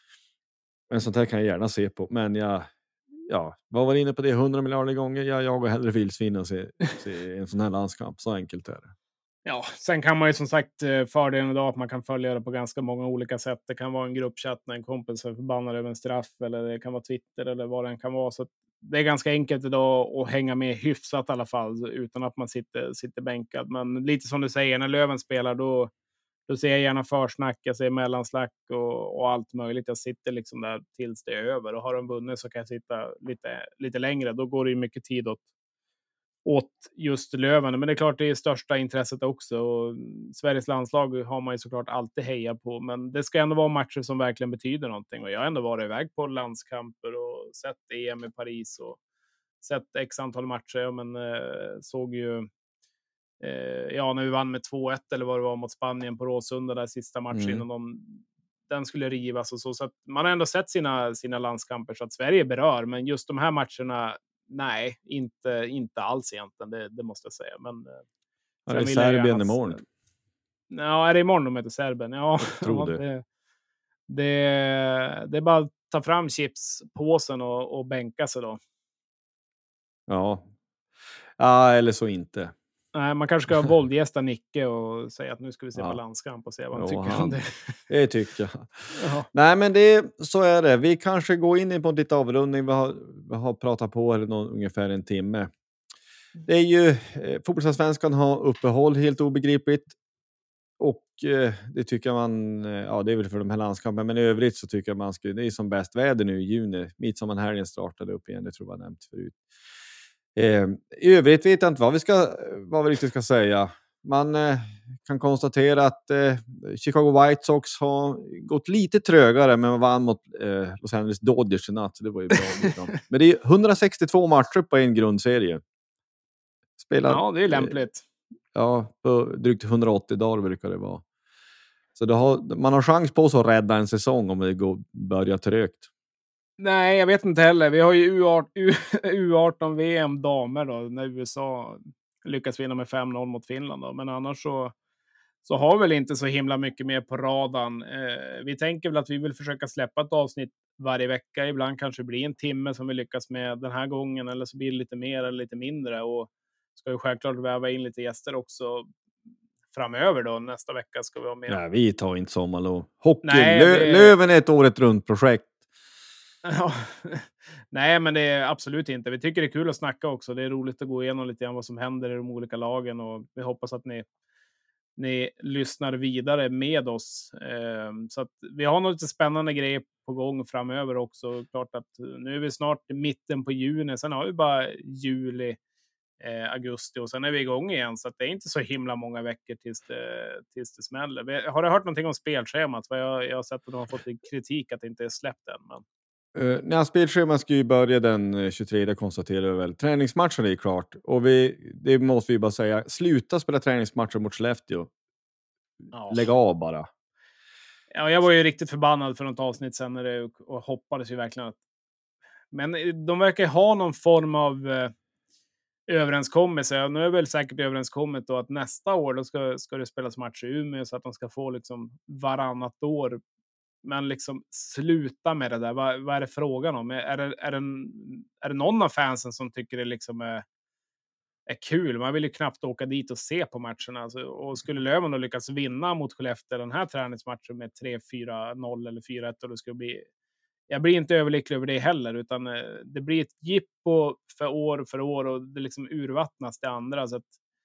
Men sånt här kan jag gärna se på. Men jag, ja, vad var inne på det hundra miljarder gånger? Jag jagar hellre vildsvin och se, se en sån här landskamp. Så enkelt är det. Ja, sen kan man ju som sagt fördelen idag att man kan följa det på ganska många olika sätt. Det kan vara en gruppchatt när en kompis är förbannad över en straff, eller det kan vara Twitter eller vad det kan vara. Så det är ganska enkelt idag att hänga med hyfsat i alla fall utan att man sitter, sitter bänkad. Men lite som du säger, när Löven spelar då, då ser jag gärna försnack, jag ser mellanslack och, och allt möjligt. Jag sitter liksom där tills det är över, och har de vunnit så kan jag sitta lite, lite längre. Då går det ju mycket tid åt åt just Löven. Men det är klart det är största intresset också. Och Sveriges landslag har man ju såklart alltid heja på. Men det ska ändå vara matcher som verkligen betyder någonting. Och jag har ändå varit iväg på landskamper och sett E M i Paris och sett x antal matcher. Men eh, såg ju eh, ja, när vi vann med två ett eller vad det var mot Spanien på Råsunda där sista matchen mm. innan de, den skulle rivas och så. Så att man har ändå sett sina, sina landskamper så att Sverige berör. Men just de här matcherna nej, inte, inte alls egentligen, det, det måste jag säga. Men, ja, det är Serbien imorgon. Ja, är det imorgon de heter Serbien? Ja, jag tror ja, det. Det, det. Det är bara att ta fram chipspåsen och, och bänka sig då. Ja. Ja, eller så inte. Nej, man kanske ska våldgästa Nicke och säga att nu ska vi se ja. på landskamp och se vad han jo, tycker han, om det. Det tycker jag. Jaha. Nej, men det, så är det. Vi kanske går in på lite avrundning. Vi har, vi har pratat på eller någon, ungefär en timme. Det är ju, eh, fotbollsallsvenskan har uppehåll, helt obegripligt. Och eh, det tycker man, eh, ja det är väl för de här landskampen, men i övrigt så tycker jag man skulle, det är som bäst väder nu i juni. Midsommarhelgen startade upp igen, det tror jag var nämnt förut. Eh, I övrigt vet jag inte vad vi, ska, vad vi riktigt ska säga. Man eh, kan konstatera att eh, Chicago White Sox har gått lite trögare, men man vann mot eh, Los Angeles Dodgers i natt, så det var ju bra. Men det är hundrasextiotvå matcher på en grundserie. Spelar, ja, det är lämpligt. Eh, ja, på drygt hundraåttio dagar brukar det vara. Så det har, man har chans på sig att rädda en säsong om det går, börjar trögt. Nej, jag vet inte heller. Vi har ju U arton V M damer då, när U S A lyckas vinna med fem noll mot Finland då. Men annars så, så har väl inte så himla mycket mer på radarn. Eh, vi tänker väl att vi vill försöka släppa ett avsnitt varje vecka. Ibland kanske det blir en timme som vi lyckas med den här gången, eller så blir det lite mer eller lite mindre. Och ska ju självklart väva in lite gäster också framöver då. Nästa vecka ska vi ha med. Nej, vi tar inte sommarlov. Hockey, Nej, Lö- det- Löven är ett året runt projekt. Ja, nej, men det är absolut inte. Vi tycker det är kul att snacka också. Det är roligt att gå igenom lite grann vad som händer i de olika lagen, och vi hoppas att ni, ni lyssnar vidare med oss. Eh, så att vi har något lite spännande grejer på gång framöver också. Klart att nu är vi snart i mitten på juni. Sen har vi bara juli, eh, augusti och sen är vi igång igen. Så att det är inte så himla många veckor tills det, tills det smäller. Vi- Har du hört någonting om spelschemat? För jag, jag har sett att de har fått lite kritik att det inte är släppt än. Men... Uh, när spelschemat ska ju börja den eh, tjugotredje, konstaterar vi väl. Träningsmatchen är ju klart. Och vi, det måste vi bara säga. Sluta spela träningsmatcher mot Skellefteå. Ja. Lägg av bara. Ja, jag var ju riktigt förbannad för något avsnitt sen när det, och hoppades ju verkligen att... Men de verkar ju ha någon form av eh, överenskommelse. Nu är väl säkert överenskommet då att nästa år då ska, ska det spelas matcher i Umeå, så att de ska få liksom varannat år. Men liksom sluta med det där. Vad, vad är det frågan om? Är det, är, det, är det någon av fansen som tycker det liksom är, är kul? Man vill ju knappt åka dit och se på matcherna. Alltså, och skulle Löven då lyckas vinna mot Skellefteå den här träningsmatchen med tre fyra noll eller fyra ett, och det skulle bli... Jag blir inte överlycklig över det heller, utan eh, det blir ett jippo för år för år, och det liksom urvattnas det andra. Så att,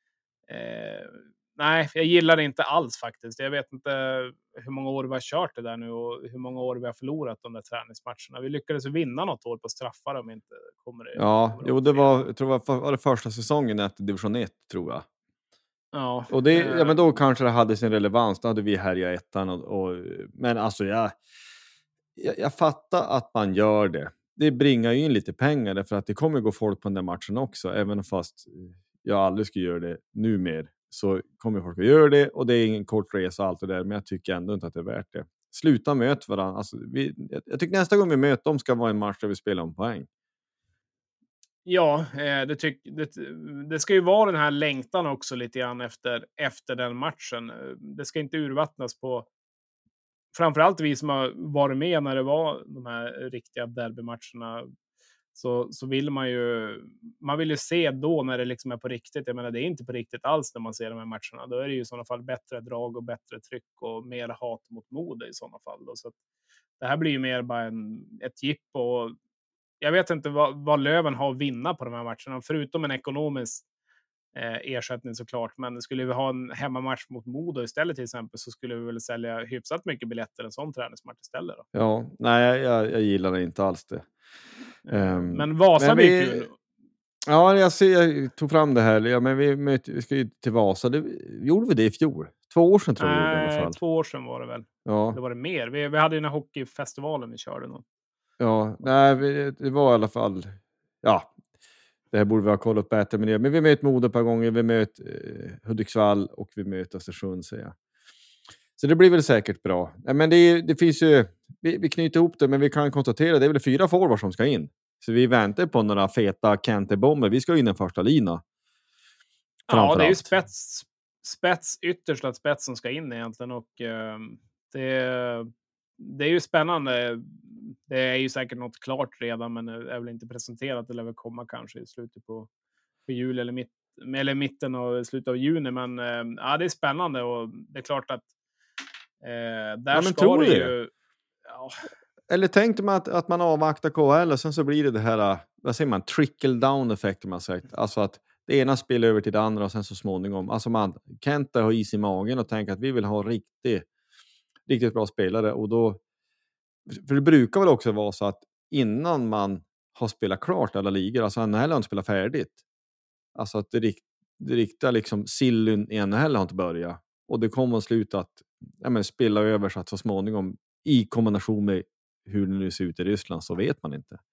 eh, nej, jag gillar det inte alls faktiskt. Jag vet inte hur många år vi har kört det där nu och hur många år vi har förlorat de där träningsmatcherna. Vi lyckades vinna något år på straffar om inte kommer det. Ja, kommer jo, det var, jag tror det var, var det första säsongen efter division ett, tror jag. Ja, Och det, eh, ja, men då kanske det hade sin relevans. Då hade vi härjat ettan. Och, och, men alltså, jag, jag, jag fattar att man gör det. Det bringar ju in lite pengar, därför att det kommer gå folk på den där matchen också. Även fast jag aldrig skulle göra det nu mer, så kommer folk att göra det. Och det är ingen kort resa och allt det där. Men jag tycker ändå inte att det är värt det. Sluta möta varandra. Alltså, vi, jag, jag tycker nästa gång vi möter dem ska vara en match där vi spelar om poäng. Ja, eh, det, tyck, det, det ska ju vara den här längtan också lite grann efter, efter den matchen. Eh, Det ska inte urvattnas på... Framförallt vi som har varit med när det var de här riktiga derbymatcherna, så, så vill man ju... Man vill ju se då när det liksom är på riktigt. Jag menar, det är inte på riktigt alls när man ser de här matcherna. Då är det ju i sådana fall bättre drag och bättre tryck och mer hat mot Modo i sådana fall. Då. Så att det här blir ju mer bara en, ett jippo. Och jag vet inte vad, vad Löven har att vinna på de här matcherna, förutom en ekonomisk eh, ersättning såklart. Men skulle vi ha en hemmamatch mot Modo istället till exempel, så skulle vi väl sälja hyfsat mycket biljetter en sån träningsmatch istället. Då. Ja, nej, jag, jag gillar det inte alls det. Eh, Um, men Vasa men blir vi- kul. Ja, jag, ser, jag tog fram det här. Ja, men vi, möt, vi ska ju till Vasa. Det, gjorde vi det i fjol? Två år sedan tror jag vi gjorde det i alla Nej, fall. två år sedan var det väl. Ja, Det var det mer. Vi, vi hade ju den här hockeyfestivalen vi körde. Någon. ja, nej, vi, det var i alla fall... Ja, det här borde vi ha kollat bättre med det. Men vi möter Modo ett par gånger. Vi möter eh, Hudiksvall och vi möter Östersund, säger jag. Så det blir väl säkert bra. Nej, men det, det finns ju... Vi, vi knyter ihop det, men vi kan konstatera det är väl fyra forwards som ska in. Så vi väntar på några feta Kente-bomber. Vi ska in den första lina. Ja, det är ju Framförallt. spets, spets, yttersta spets som ska in egentligen. Och eh, det, det är ju spännande. Det är ju säkert något klart redan, men är väl inte presenterat. Det lär väl komma kanske i slutet på, på juli eller, mitt, eller mitten och slutet av juni. Men eh, ja, det är spännande, och det är klart att eh, där men ska tror det du ju... Ja, Eller tänkte man att, att man avvaktar K H L och sen så blir det det här, vad säger man, trickle down effekt, man sagt. Alltså att det ena spelar över till det andra och sen så småningom. Alltså man, Kenta har is i magen och tänker att vi vill ha riktigt, riktigt bra spelare. Och då, för det brukar väl också vara så att innan man har spelat klart alla ligor, alltså N H L har inte spelat färdigt. Alltså att det, rikt, det riktiga liksom sillen i N H L har inte börjat. Och det kommer att sluta att ja, men, spela över så att så småningom i kombination med hur det nu ser ut i Ryssland, så vet man inte.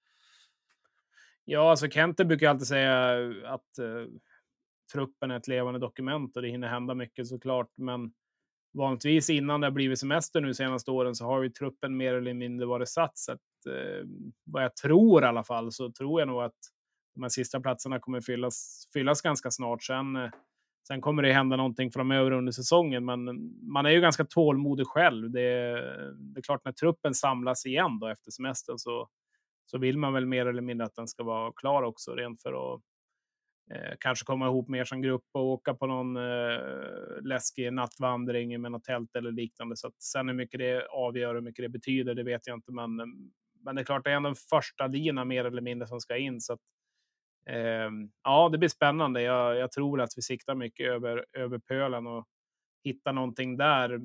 ja, alltså Kente brukar alltid säga att eh, truppen är ett levande dokument och det hinner hända mycket såklart. Men vanligtvis innan det har blivit semester nu senaste åren så har ju truppen mer eller mindre varit satt. Så att, eh, vad jag tror i alla fall så tror jag nog att de här sista platserna kommer fyllas, fyllas ganska snart. Sen, eh, sen kommer det hända någonting framöver under säsongen. Men man är ju ganska tålmodig själv. Det, det är klart när truppen samlas igen då efter semestern så, så vill man väl mer eller mindre att den ska vara klar också. Rent för att Eh, kanske komma ihop mer som grupp och åka på någon eh, läskig nattvandring med något tält eller liknande. Så att sen hur mycket det avgör och hur mycket det betyder, det vet jag inte. Men, men det är klart, det är ändå den första lina mer eller mindre som ska in. Så att, eh, ja, det blir spännande. Jag, jag tror att vi siktar mycket över, över pölen och hittar någonting där.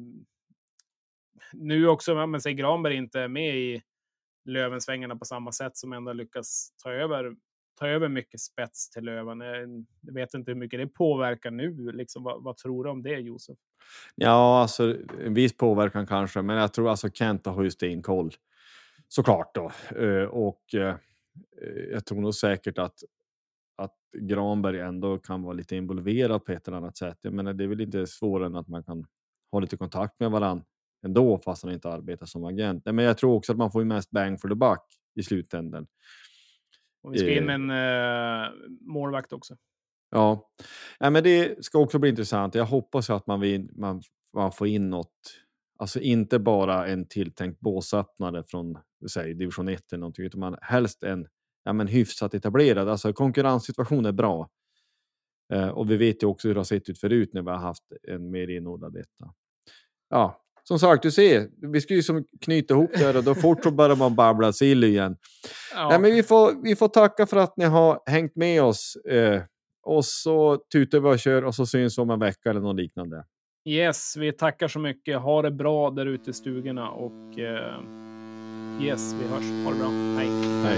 Nu också, men säg Granberg inte är med i Lövensvängarna på samma sätt som ändå lyckas ta över ta över mycket spets till Löven. Jag vet inte hur mycket det påverkar nu. Liksom, vad, vad tror du om det, Josef? Ja, alltså en viss påverkan kanske. Men jag tror alltså Kent har ju stenkoll. Såklart då. Och jag tror nog säkert att, att Granberg ändå kan vara lite involverad på ett eller annat sätt. Jag menar, det är väl inte svårare än att man kan ha lite kontakt med varandra ändå fast han inte arbetar som agent. Men jag tror också att man får ju mest bang for the buck i slutändan. Och vi ska in med en uh, målvakt också. Ja. ja, men det ska också bli intressant. Jag hoppas att man, vill, man, man får in något. Alltså inte bara en tilltänkt båsöppnare från säg, division ett eller någonting. Utan man helst en ja, men hyfsat etablerad. Alltså konkurrenssituation är bra. Uh, och vi vet ju också hur det har sett ut förut när vi har haft en mer inordnad detta. Ja. Som sagt, du ser, vi ska ju som knyta ihop det och då fort så börjar man babbla sill igen. Ja. Nej, men vi får, vi får tacka för att ni har hängt med oss. Eh, och så tutar vi och kör och så syns vi om en vecka eller något liknande. Yes, vi tackar så mycket. Ha det bra där ute i stugorna och eh, yes, vi hörs. Ha det bra. Hej. Hej.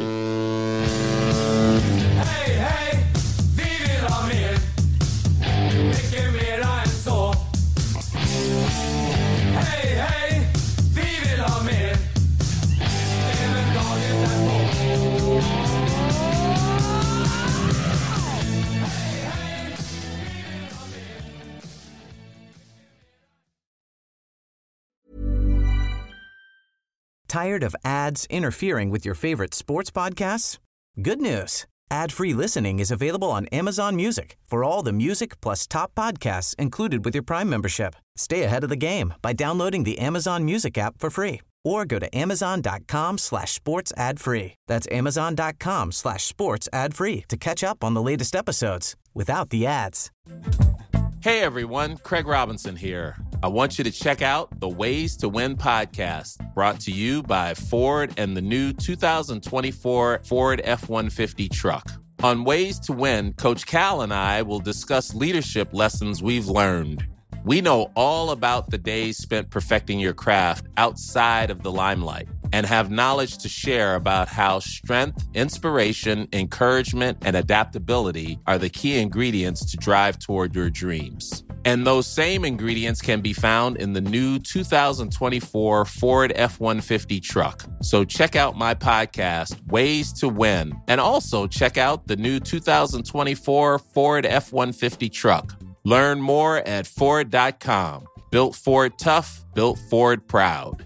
Hej, hej! Vi vill ha mer. Mycket mera än så. Hej, hej, vi vill ha mer. Även dagen därpå. Hej, hej, vi vill ha mer. Tired of ads interfering with your favorite sports podcasts? Good news. Ad-free listening is available on Amazon Music for all the music plus top podcasts included with your Prime membership. Stay ahead of the game by downloading the Amazon Music app for free or go to amazon.com slash sports ad free. That's amazon.com slash sports ad free to catch up on the latest episodes without the ads. Hey everyone, Craig Robinson here. I want you to check out the Ways to Win podcast, brought to you by Ford and the new two thousand twenty-four Ford F one fifty truck. On Ways to Win, Coach Cal and I will discuss leadership lessons we've learned. We know all about the days spent perfecting your craft outside of the limelight and have knowledge to share about how strength, inspiration, encouragement, and adaptability are the key ingredients to drive toward your dreams. And those same ingredients can be found in the new two thousand twenty-four Ford F one fifty truck. So check out my podcast, Ways to Win, and also check out the new two thousand twenty-four Ford F one fifty truck. Learn more at Ford dot com. Built Ford tough, built Ford proud.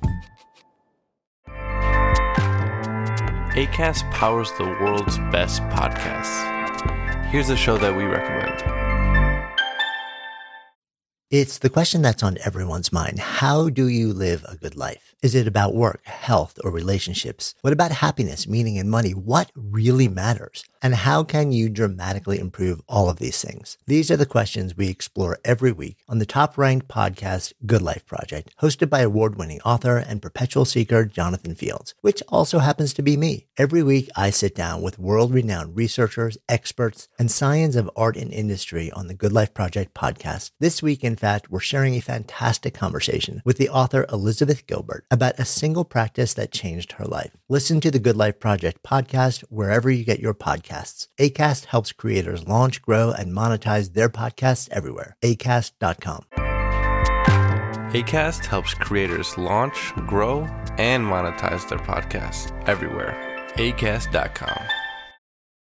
Acast powers the world's best podcasts. Here's a show that we recommend. It's the question that's on everyone's mind. How do you live a good life? Is it about work, health, or relationships? What about happiness, meaning, and money? What really matters? And how can you dramatically improve all of these things? These are the questions we explore every week on the top-ranked podcast, Good Life Project, hosted by award-winning author and perpetual seeker Jonathan Fields, which also happens to be me. Every week, I sit down with world-renowned researchers, experts, and science of art and industry on the Good Life Project podcast. This week, in fact, we're sharing a fantastic conversation with the author Elizabeth Gilbert about a single practice that changed her life. Listen to the Good Life Project podcast wherever you get your podcasts. Acast helps creators launch, grow, and monetize their podcasts everywhere. acast dot com. Acast helps creators launch, grow, and monetize their podcasts everywhere. acast dot com.